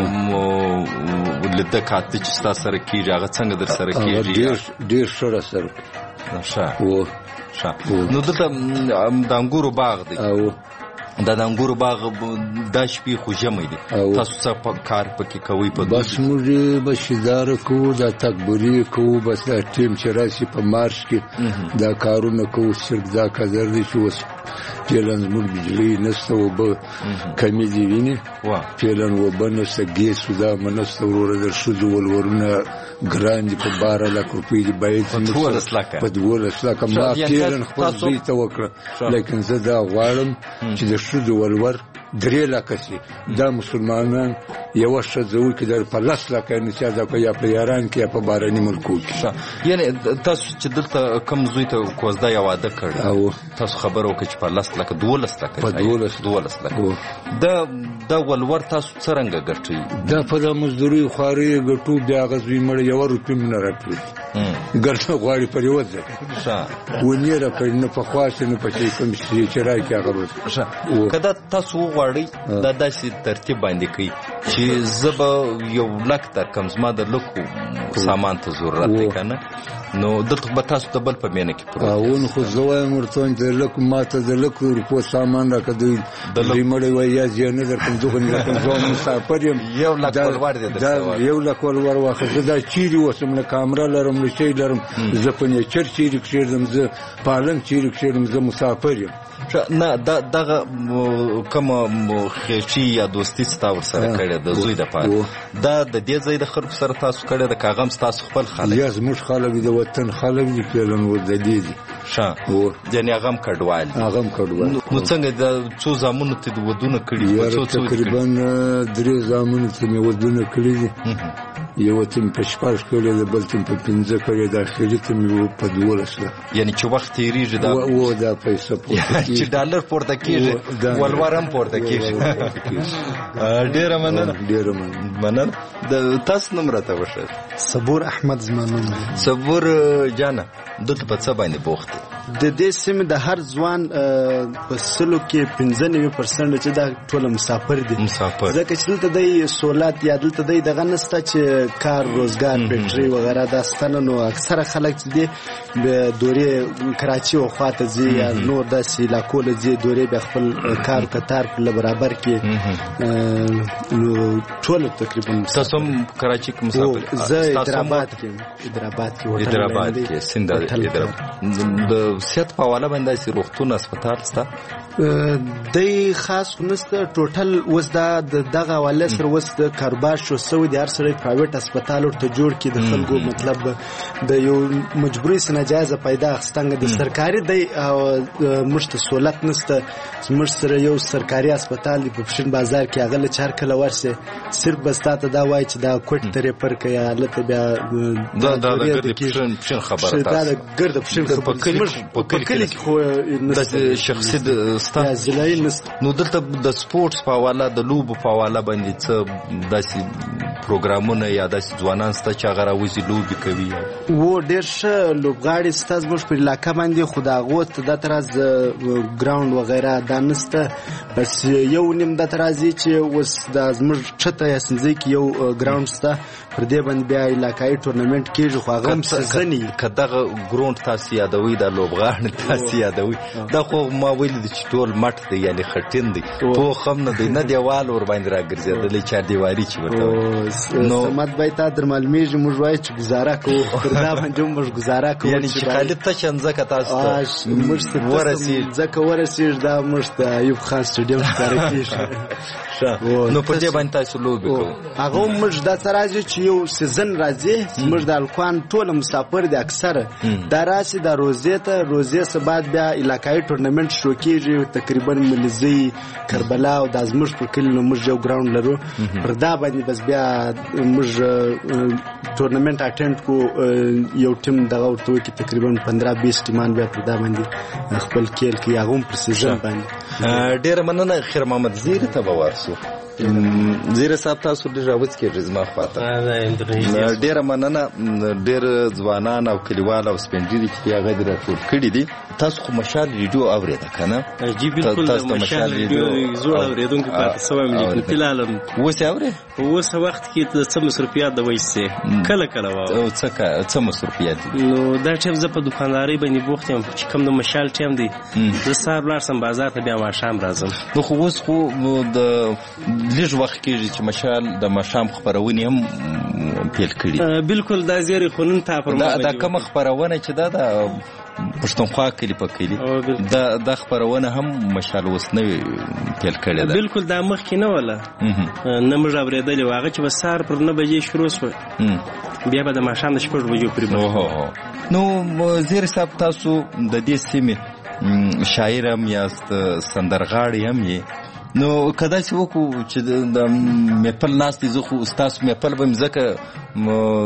لیده کاته چې ستا سره کېږي هغه څنګه در سره کېږي؟ ډېر ښه را سره ښه ښه. نو دلته د انګورو باغ دی. دا د انګورو باغ دا شپې خو ژمی دی، تاسو څه کار پکې کوئ؟ په بس موږ بشیداره کوو، دا تکبري کوو، بس دا ټیم چې راشي په مارش کې دا کارونه کوو. صرف دا قدر دی چې اوس فعلا زموږ بجلۍ نشته، اوبه کمې دي وینې، فعلا اوبه نشته، ګیس دا نشته وروره. د ښځو ولورونه ګران دي، په باره لک روپۍ دي، باید په دولس لکه. ما فعلا خپل زوی ته وکړه، لیکن زه دا غواړم چې د ښځو ولور درې لکه سي. دا مسلمانان یوه ښځه وکړي دا په لس لکه نصیحت وکړه، یا په ایران کې یا په بهرني ملکو کې. یعنې تاسو چې دلته کوم زوی ته کوزده یا واده کړی، تاسو خبره وکړه چې په لس لکه دولس لکه په دولس دولس لکه دا ولور تاسو څرنګه ګټئ؟ دا په دا مزدوري خوارۍ ګټو. بیا هغه زوی مړه یوه روپۍ مې نه راپرېږدي، ګټه غواړي پر یوه ځای ونې راکړي، نه په خواست نه په شي کوم شي چې راکړي هغه به. که دا تاسو وغواړئ دا داسې ترتیب باندې کوي چې زه به یو لک درکم زما د لکو سامان ته ضرورت دی که نه نو دلته به تاسو د بل په مینه کې پروت اون خو زه وایم ورته د لکو ما ته د لکو روپو سامان راکړه دوی مړی وایي یا زه نه درکړم دغه نه درکړم زه مسافر یم یو لک ولور دی دا یو لک ولور واخله زه دا چیرې اوسم نه کامره لرم نه شی لرم زه په نیچر چیرې کښېږدم زه پالنګ چیرې کښېږدم زه مسافر یم نه دغه کومه خېچي یا دوستي ستا ورسره کړې د زوی دپاره دا د دې ځای د خلکو سره تاسو کړې ده که هغه هم ستاسو خپل خلک یا زموږ خلک د وطن خلک دي پیلن ورځدي دي ښه یعنې هغه هم کډوال هغه هم کډوال نو څنګه د څو زامنو ته د ودونه کړي تقریبا درې زامنو ته مې ودونه کړي دي یو ته مې په شپږ کړی ده بل ته مې په پنځه کړی ده اخري ته مې په دولس ده یعنې چې وخت تېرېږي دا و دا پیسه پورته چې ډالر پورته کېږي ولور هم پورته کېږي ډېره مننه ډېره مننه مننه تاسو نوم راته وښایه صبور احمد زما نوم دی صبور جانه دلته په څه باندې بوخت د دې سیمې د هر ځوان په سلو کې پنځه نوي پرسنټ چې دا ټوله مسافر دي مسافر ځکه چې دلته دی سولات یا دلته دی دغه نسته چې کار روزګار فیکټري وغیره دا ستنه نو اکثره خلک چې دي د دورې کراچي او خواته ځي یا نور داسې علاقو له ځي دورې بیا خپل کار کتار په برابر کې نو ټول تقریبا تاسو هم کراچي کې مسافر زه حیدرآباد کې حیدرآباد کې حیدرآباد کې سند حیدرآباد د صحت په حواله باندې سي روغتون هسپتال ستا د خاص نسته ټوټل اوس دا دغه حواله سره اوس د کاروبار شو سوی د هر سره پرایویټ هسپتال ورته جوړ کړي د خلکو مطلب د یو مجبوري سنجایزه پیدا خستنګ د سرکاري د مشت سہولت نسته مش سره یو سرکاري هسپتال په پښین بازار کې هغه چار کله ورسه صرف بستاته دا وای چې دا کوټ ترې پر کې حالت بیا دا دا د پښین خبره دا د ګرد پښین خبره په کلی کې خو د شخصي د ستا نو دلته د سپورتس په حواله د لوبو په حواله باندې څه داسې پروګرامونه یا داسې ځوانان سته چې هغه راوځي لوبې کوي و ډېر ښه لوبغاړي سته زموږ په علاقه باندې خو د هغو ته دا تراز ګراوند وغیره دا نسته بس یو نیم دا ترازي چې اوس دا زموږ چته یا سنځي کې یو ګراوند سته پر دې باندې بیا علاقایي ټورنمنټ کېږي خو هغه هم سیزني که دغه ګراوند تاسو یادوي دا لوبغاړي تاسو یادوي دا خو ما ویل چې ټول مټ دی یعنی خټین دی پوخ هم نه دی نه دیوال ور باندې راګرځېدلی چار دیواري چې ورته نو سمات بای تا در معلومیږي موږ وایو چې گزاره کوو پر دا باندې موږ گزاره کوو یعنی چې خالد ته ځکه تاسو ته موږ ورسېږي ځکه ورسېږي دا موږ ته ایوب خان سټیډیم ښکاره کېږي نو په دې باندې تاسو لوبې کوو هغه موږ دا څه راځي چې یو سیزن راځي موږ د الکوان ټول مسافر دي اکثره دا راسي دا روزې ته روزې څخه بعد بیا علاقایي ټورنمنټ شروع کېږي تقریبا ملزي کربلا او د ازمش په کلی نو موږ یو ګراوند لرو پر دا باندې بس بیا موږ ټورنمنټ اټینډ کو یو ټیم دغه ورته کې تقریبا پندرہ بیس ټیمان بیا پر دا باندې خپل کېل کې هغه هم پر سیزن باندې ډېر مننه خیر محمد زیر ته به ورسو زیر صاحب تاسو ډېر راوځ کې رزما خواته ډېر مننه ډېر ځوانان او کلیوال او سپینډيري چې هغه د راټول کړي دي تاسو خو مشال ریډیو اوریدا کنه جی بالکل د مشال ریډیو زوړ اوریدونکو پاتې سوم لیکن فلالم وسه اوري وسه وخت کې د څه مصرفيات د وایسه کله کله واو څه څه مصرفيات نو دا چې زه په دکانداري باندې بوخت یم چې کوم د مشال ټیم دی د سار لارسم بازار ته بیا ماشام راځم نو خو اوس خو د لږ وخت کېږي چې مشال د مشام خبرونه هم پیل کړي بالکل دا زیری خونن ته پر دا د کوم خبرونه چې دا د پښتونخوا کلی په کلی دا د خبرونه هم مشال اوس نه پیل کړي دا بالکل دا مخ کې نه ولا نه موږ اوریدل واغه چې وسار پر نه بجې شروع شو بیا به د ماشام د شپږ بجو پرې نو زیر صاحب تاسو د دې سیمې شاعر هم یاست سندرغاړی هم یې نو کدا چې وکړو چې د میپل ناس دي زه خو ستاسو میپل به مځکه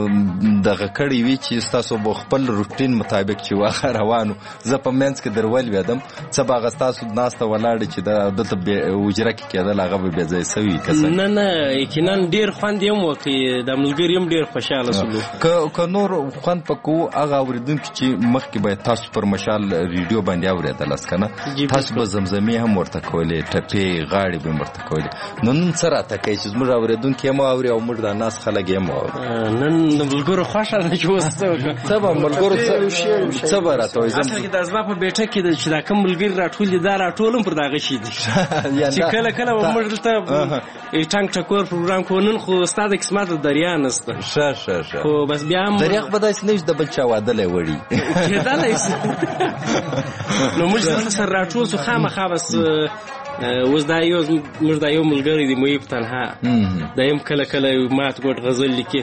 دغه کړی وي چې ستاسو به خپل روټین مطابق چې واخه روانو زه په منځ کې درول ویدم څه به هغه ستاسو ناسته ولاړې چې د دلته حجره کې کېدل هغه به بې ځای سوي که نه نه یقینا ډېر خوند یې هم وکړي د ملګري هم ډېر خوشحاله سولو که نور خوند په کوو هغه اورېدونکي چې مخکې باید تاسو پر مشال ریډیو باندې اورېدلاست که نه تاسو به زمزمې هم ورته کولې ټپې غاړې به مرته کولې. نو نن څه راته کوي چې زموږ اورېدونکي هم اوري او موږ د ناس خلک هم اوري؟ نن د ملګرو خوښه ده چې اوس څه به ملګرو څه به راته وایي؟ اصل کې د زما په بیټه کې چې دا کوم ملګري راټول دي دا راټول هم پر دغه شي دي چې کله کله به موږ دلته ټنګ ټکور پروګرام کوو. نن خو ستا د قسمت دریا نشته. ښه ښه ښه خو بس بیا هم دریا خو به داسې نه وي چې د بل چا واده وړي کېدلی شي. نو موږ دلته سره راټول شو خامخا بس اوس دا یو موږ دا یو ملګری دی محیب تنها دا یم کله کله مات ګوټ غزل لیکي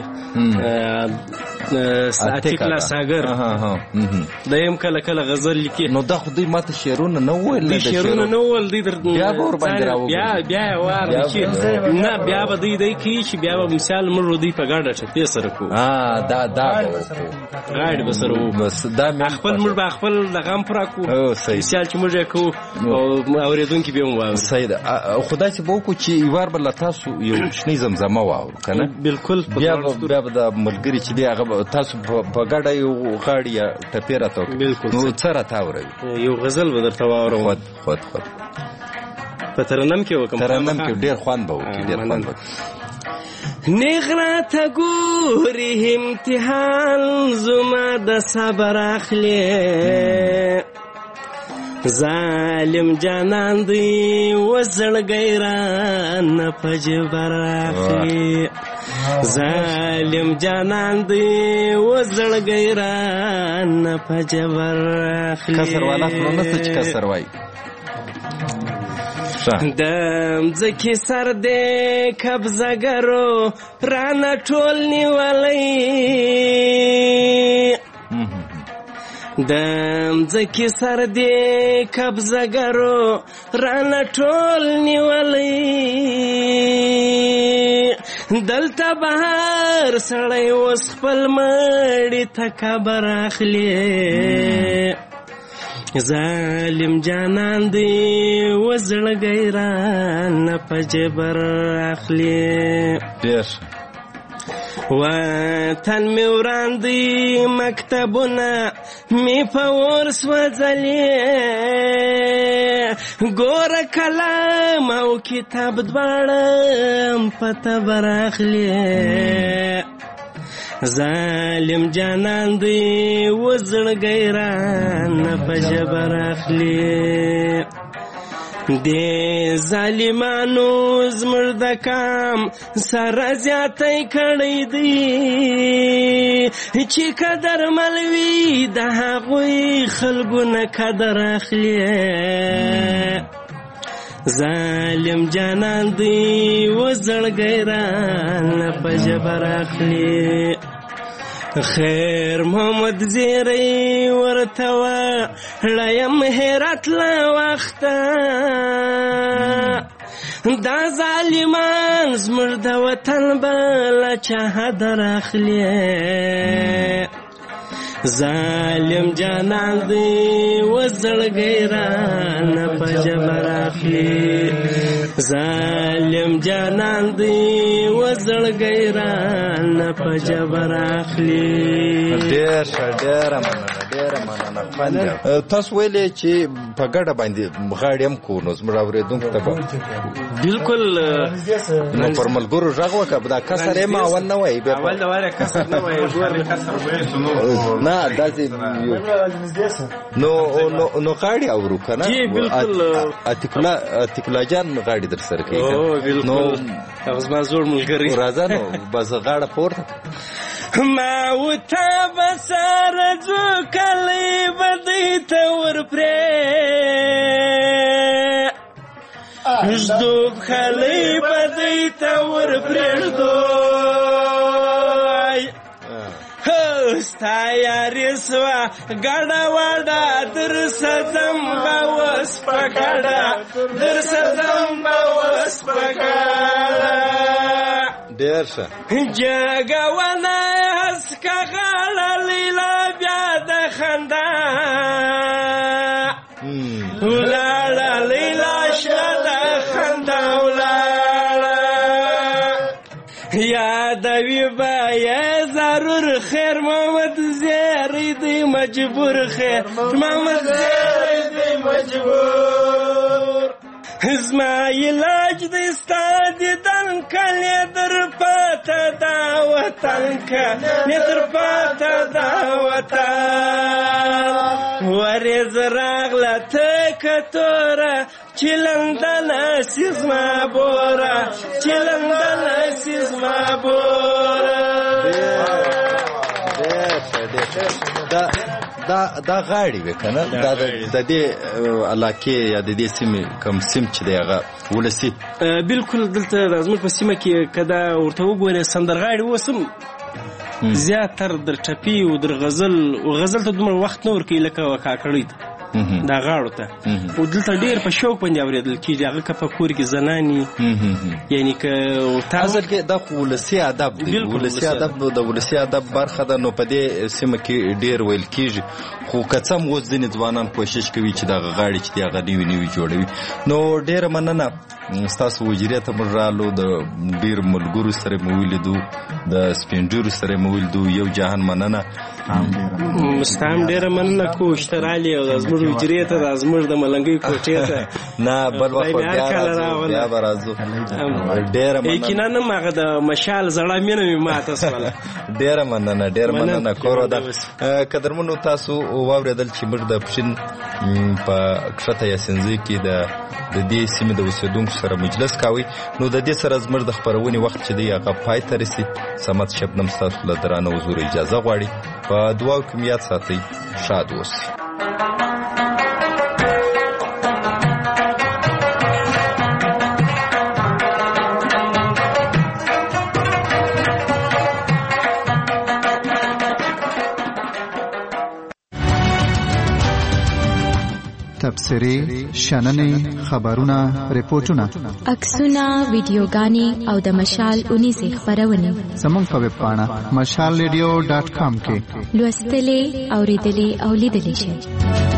اتیکلا ساګر دا یم کله کله غزل لیکي. نو دا خو دوی ماته شعرونه نه وویل دوی شعرونه نه وویل دوی بیا به ورباندې راوګرځي بیا بیا یې وار لیکي نه بیا به دوی دی کوي چې بیا به مثال موږ دوی په ګډه ټپې سره کوو. دا دا غاړې به سره وو بس دا خپل موږ به خپل دغه هم پوره کوو مثال چې موږ یې کوو او اورېدونکي به هم واوري. صحیح ده. خدای چې به وکړو چې یوار به له تاسو یو شنې زمزمه واورو که نه؟ بلکل. بیا به بیا به د ملګري چې دی هغه تاسو په ګډه یو غاړې یا ټپې راته وکړو. نو څه راته اورئ؟ یو غزل به درته واورم. خود خود خود په ترنم کې وکړم. ترنم کې ډېر خوند به وکړي ډېر خوند به وکړي. نیغ راته ګوري امتحان زما د صبر اخلي ظالم جانان دی وزړګی رانه په جبر اخلي ظالم جانان دی وزړګی رانه په جبر اخلي. کسر والا خو نشته چې کسر وایي. د مځکې سر دی قبضهګرو رانه ټول نیولی د مځکې سر دی قبضهګرو رانه ټول نیولی دلته بهر سړی اوس خپل مړي ته قبر اخلي ظالم جانان دی وزړګی رانه په جبر اخلي. وطن می وران دی مکتبونه می په اور سوځلي ګوره کلام او کتاب دواړه په تبر اخلي ظالم جانان دی وزړګی رانه په جبر اخلي. دې ظالمانو زموږ د کام سره زیاتی کړی دی چې قدر ملوي د هغوی خلکو نه قدر اخلي ظالم جانان دی وزړګی رانه په جبر اخلي. خیر محمد زیری ورته وړیم هرات له وخته دا ظالمان زموږ د وطن به له چا هدر اخلي ظالم جانان دی وزړګی رانه په جبر اخلي ظالم جانان دی وزړګی رانه په جبر اخلي. ډېر ښه ډېره مننه ډېره مننه. تاسو ویلې چې په ګډه باندې غاړې هم کوو نو زموږ اورېدونکو ته به بلکل نو پر ملګرو غږ وکړه دا کسر یې ما اول نه وایي اول د وایه کسر نه وایي نه داسې نو نو غاړې اورو که نه اتیکلا جان غاړې در سره کوي نو زما زوړ ملګری راځه نو بس غاړه پورته ما وته به سره ځو کلی به دوی ته ورپرې ږدو کلی به دوی ته ورپرېږدو ستا یاري سوه ګډه وډه در سزم به اوس په ګډه در سزم به اوس په ګډه ډېر ښه جګونه هسکه غاړه لیلا بیا د خندا ولاړه لیلا شه د خندا ولاړه یادوي به یې ضرور خیر محمد زیری دی مجبور خیر محمد زیری دی مجبور زما علاج دی ستا دیدن کلی در پاته دا وطن کلی در پاته دا وطن وریز راغله تکه توره چې لندنه سي زما بوره چې لندنه سي زما بوره. دا دا دا غاړي وې کنه دا د دې علاقې یا د دې سیمې کوم سیم چې دی هغه ولسی بالکل دلته زموږ په سیمه کې کدا ورته وګوره سندرغاړي وسم زیاتر در ټپی او در غزل او غزل ته دومره وخت نه ورکې لکه کاکړی دا غاړو ته او دلته ډیر په شوق باندې اوریدل کیږي هغه که په کور کې زنانی یعنی که تاسو کې د ولسی ادب دی ولسی ادب د ولسی ادب برخه ده نو په دې سیمه کې ډیر ویل کیږي خو کڅم اوس ځینې ځوانان کوشش کوي چې دا غاړي چې هغه نیوي نیوي جوړوي. نو ډیر مننه تاسو وجریه ته مرالو د ډیر ملګرو سره مو ولیدو د سپینډورو سره مو ولیدو یو جهان مننه مستام ډیر مننه کوشترالي او زموږ وجریه ته زموږ د ملنګي کوټې ته نه بل وخت بیا راځو ډیر مننه یقینا نه ماغه د مشال زړه مینه می ماته سواله ډیر مننه ډیر مننه کورو ده قدرمنو تاسو واوریدل چې موږ د پښین په کښته یاسنځي کې د د دې سیمې د اوسیدونکو سره مجلس کاوي. نو د دې سره زموږ د خبرونې وخت چې دی هغه پای ته رسي. سمت شبنم ستاسو له درانه حضور اجازه غواړي. په دعاو کې مو یاد ساتئ. شاد اوسئ. تبصرې شننې خبرونه ریپورتونه عکسونه ویډیوګانې او د مشال اونیزې خبرونه زموږ په ویب پاڼه مشال ریډیو ډاټ کام کې لوستلې اوریدلې او لیدلې شئ.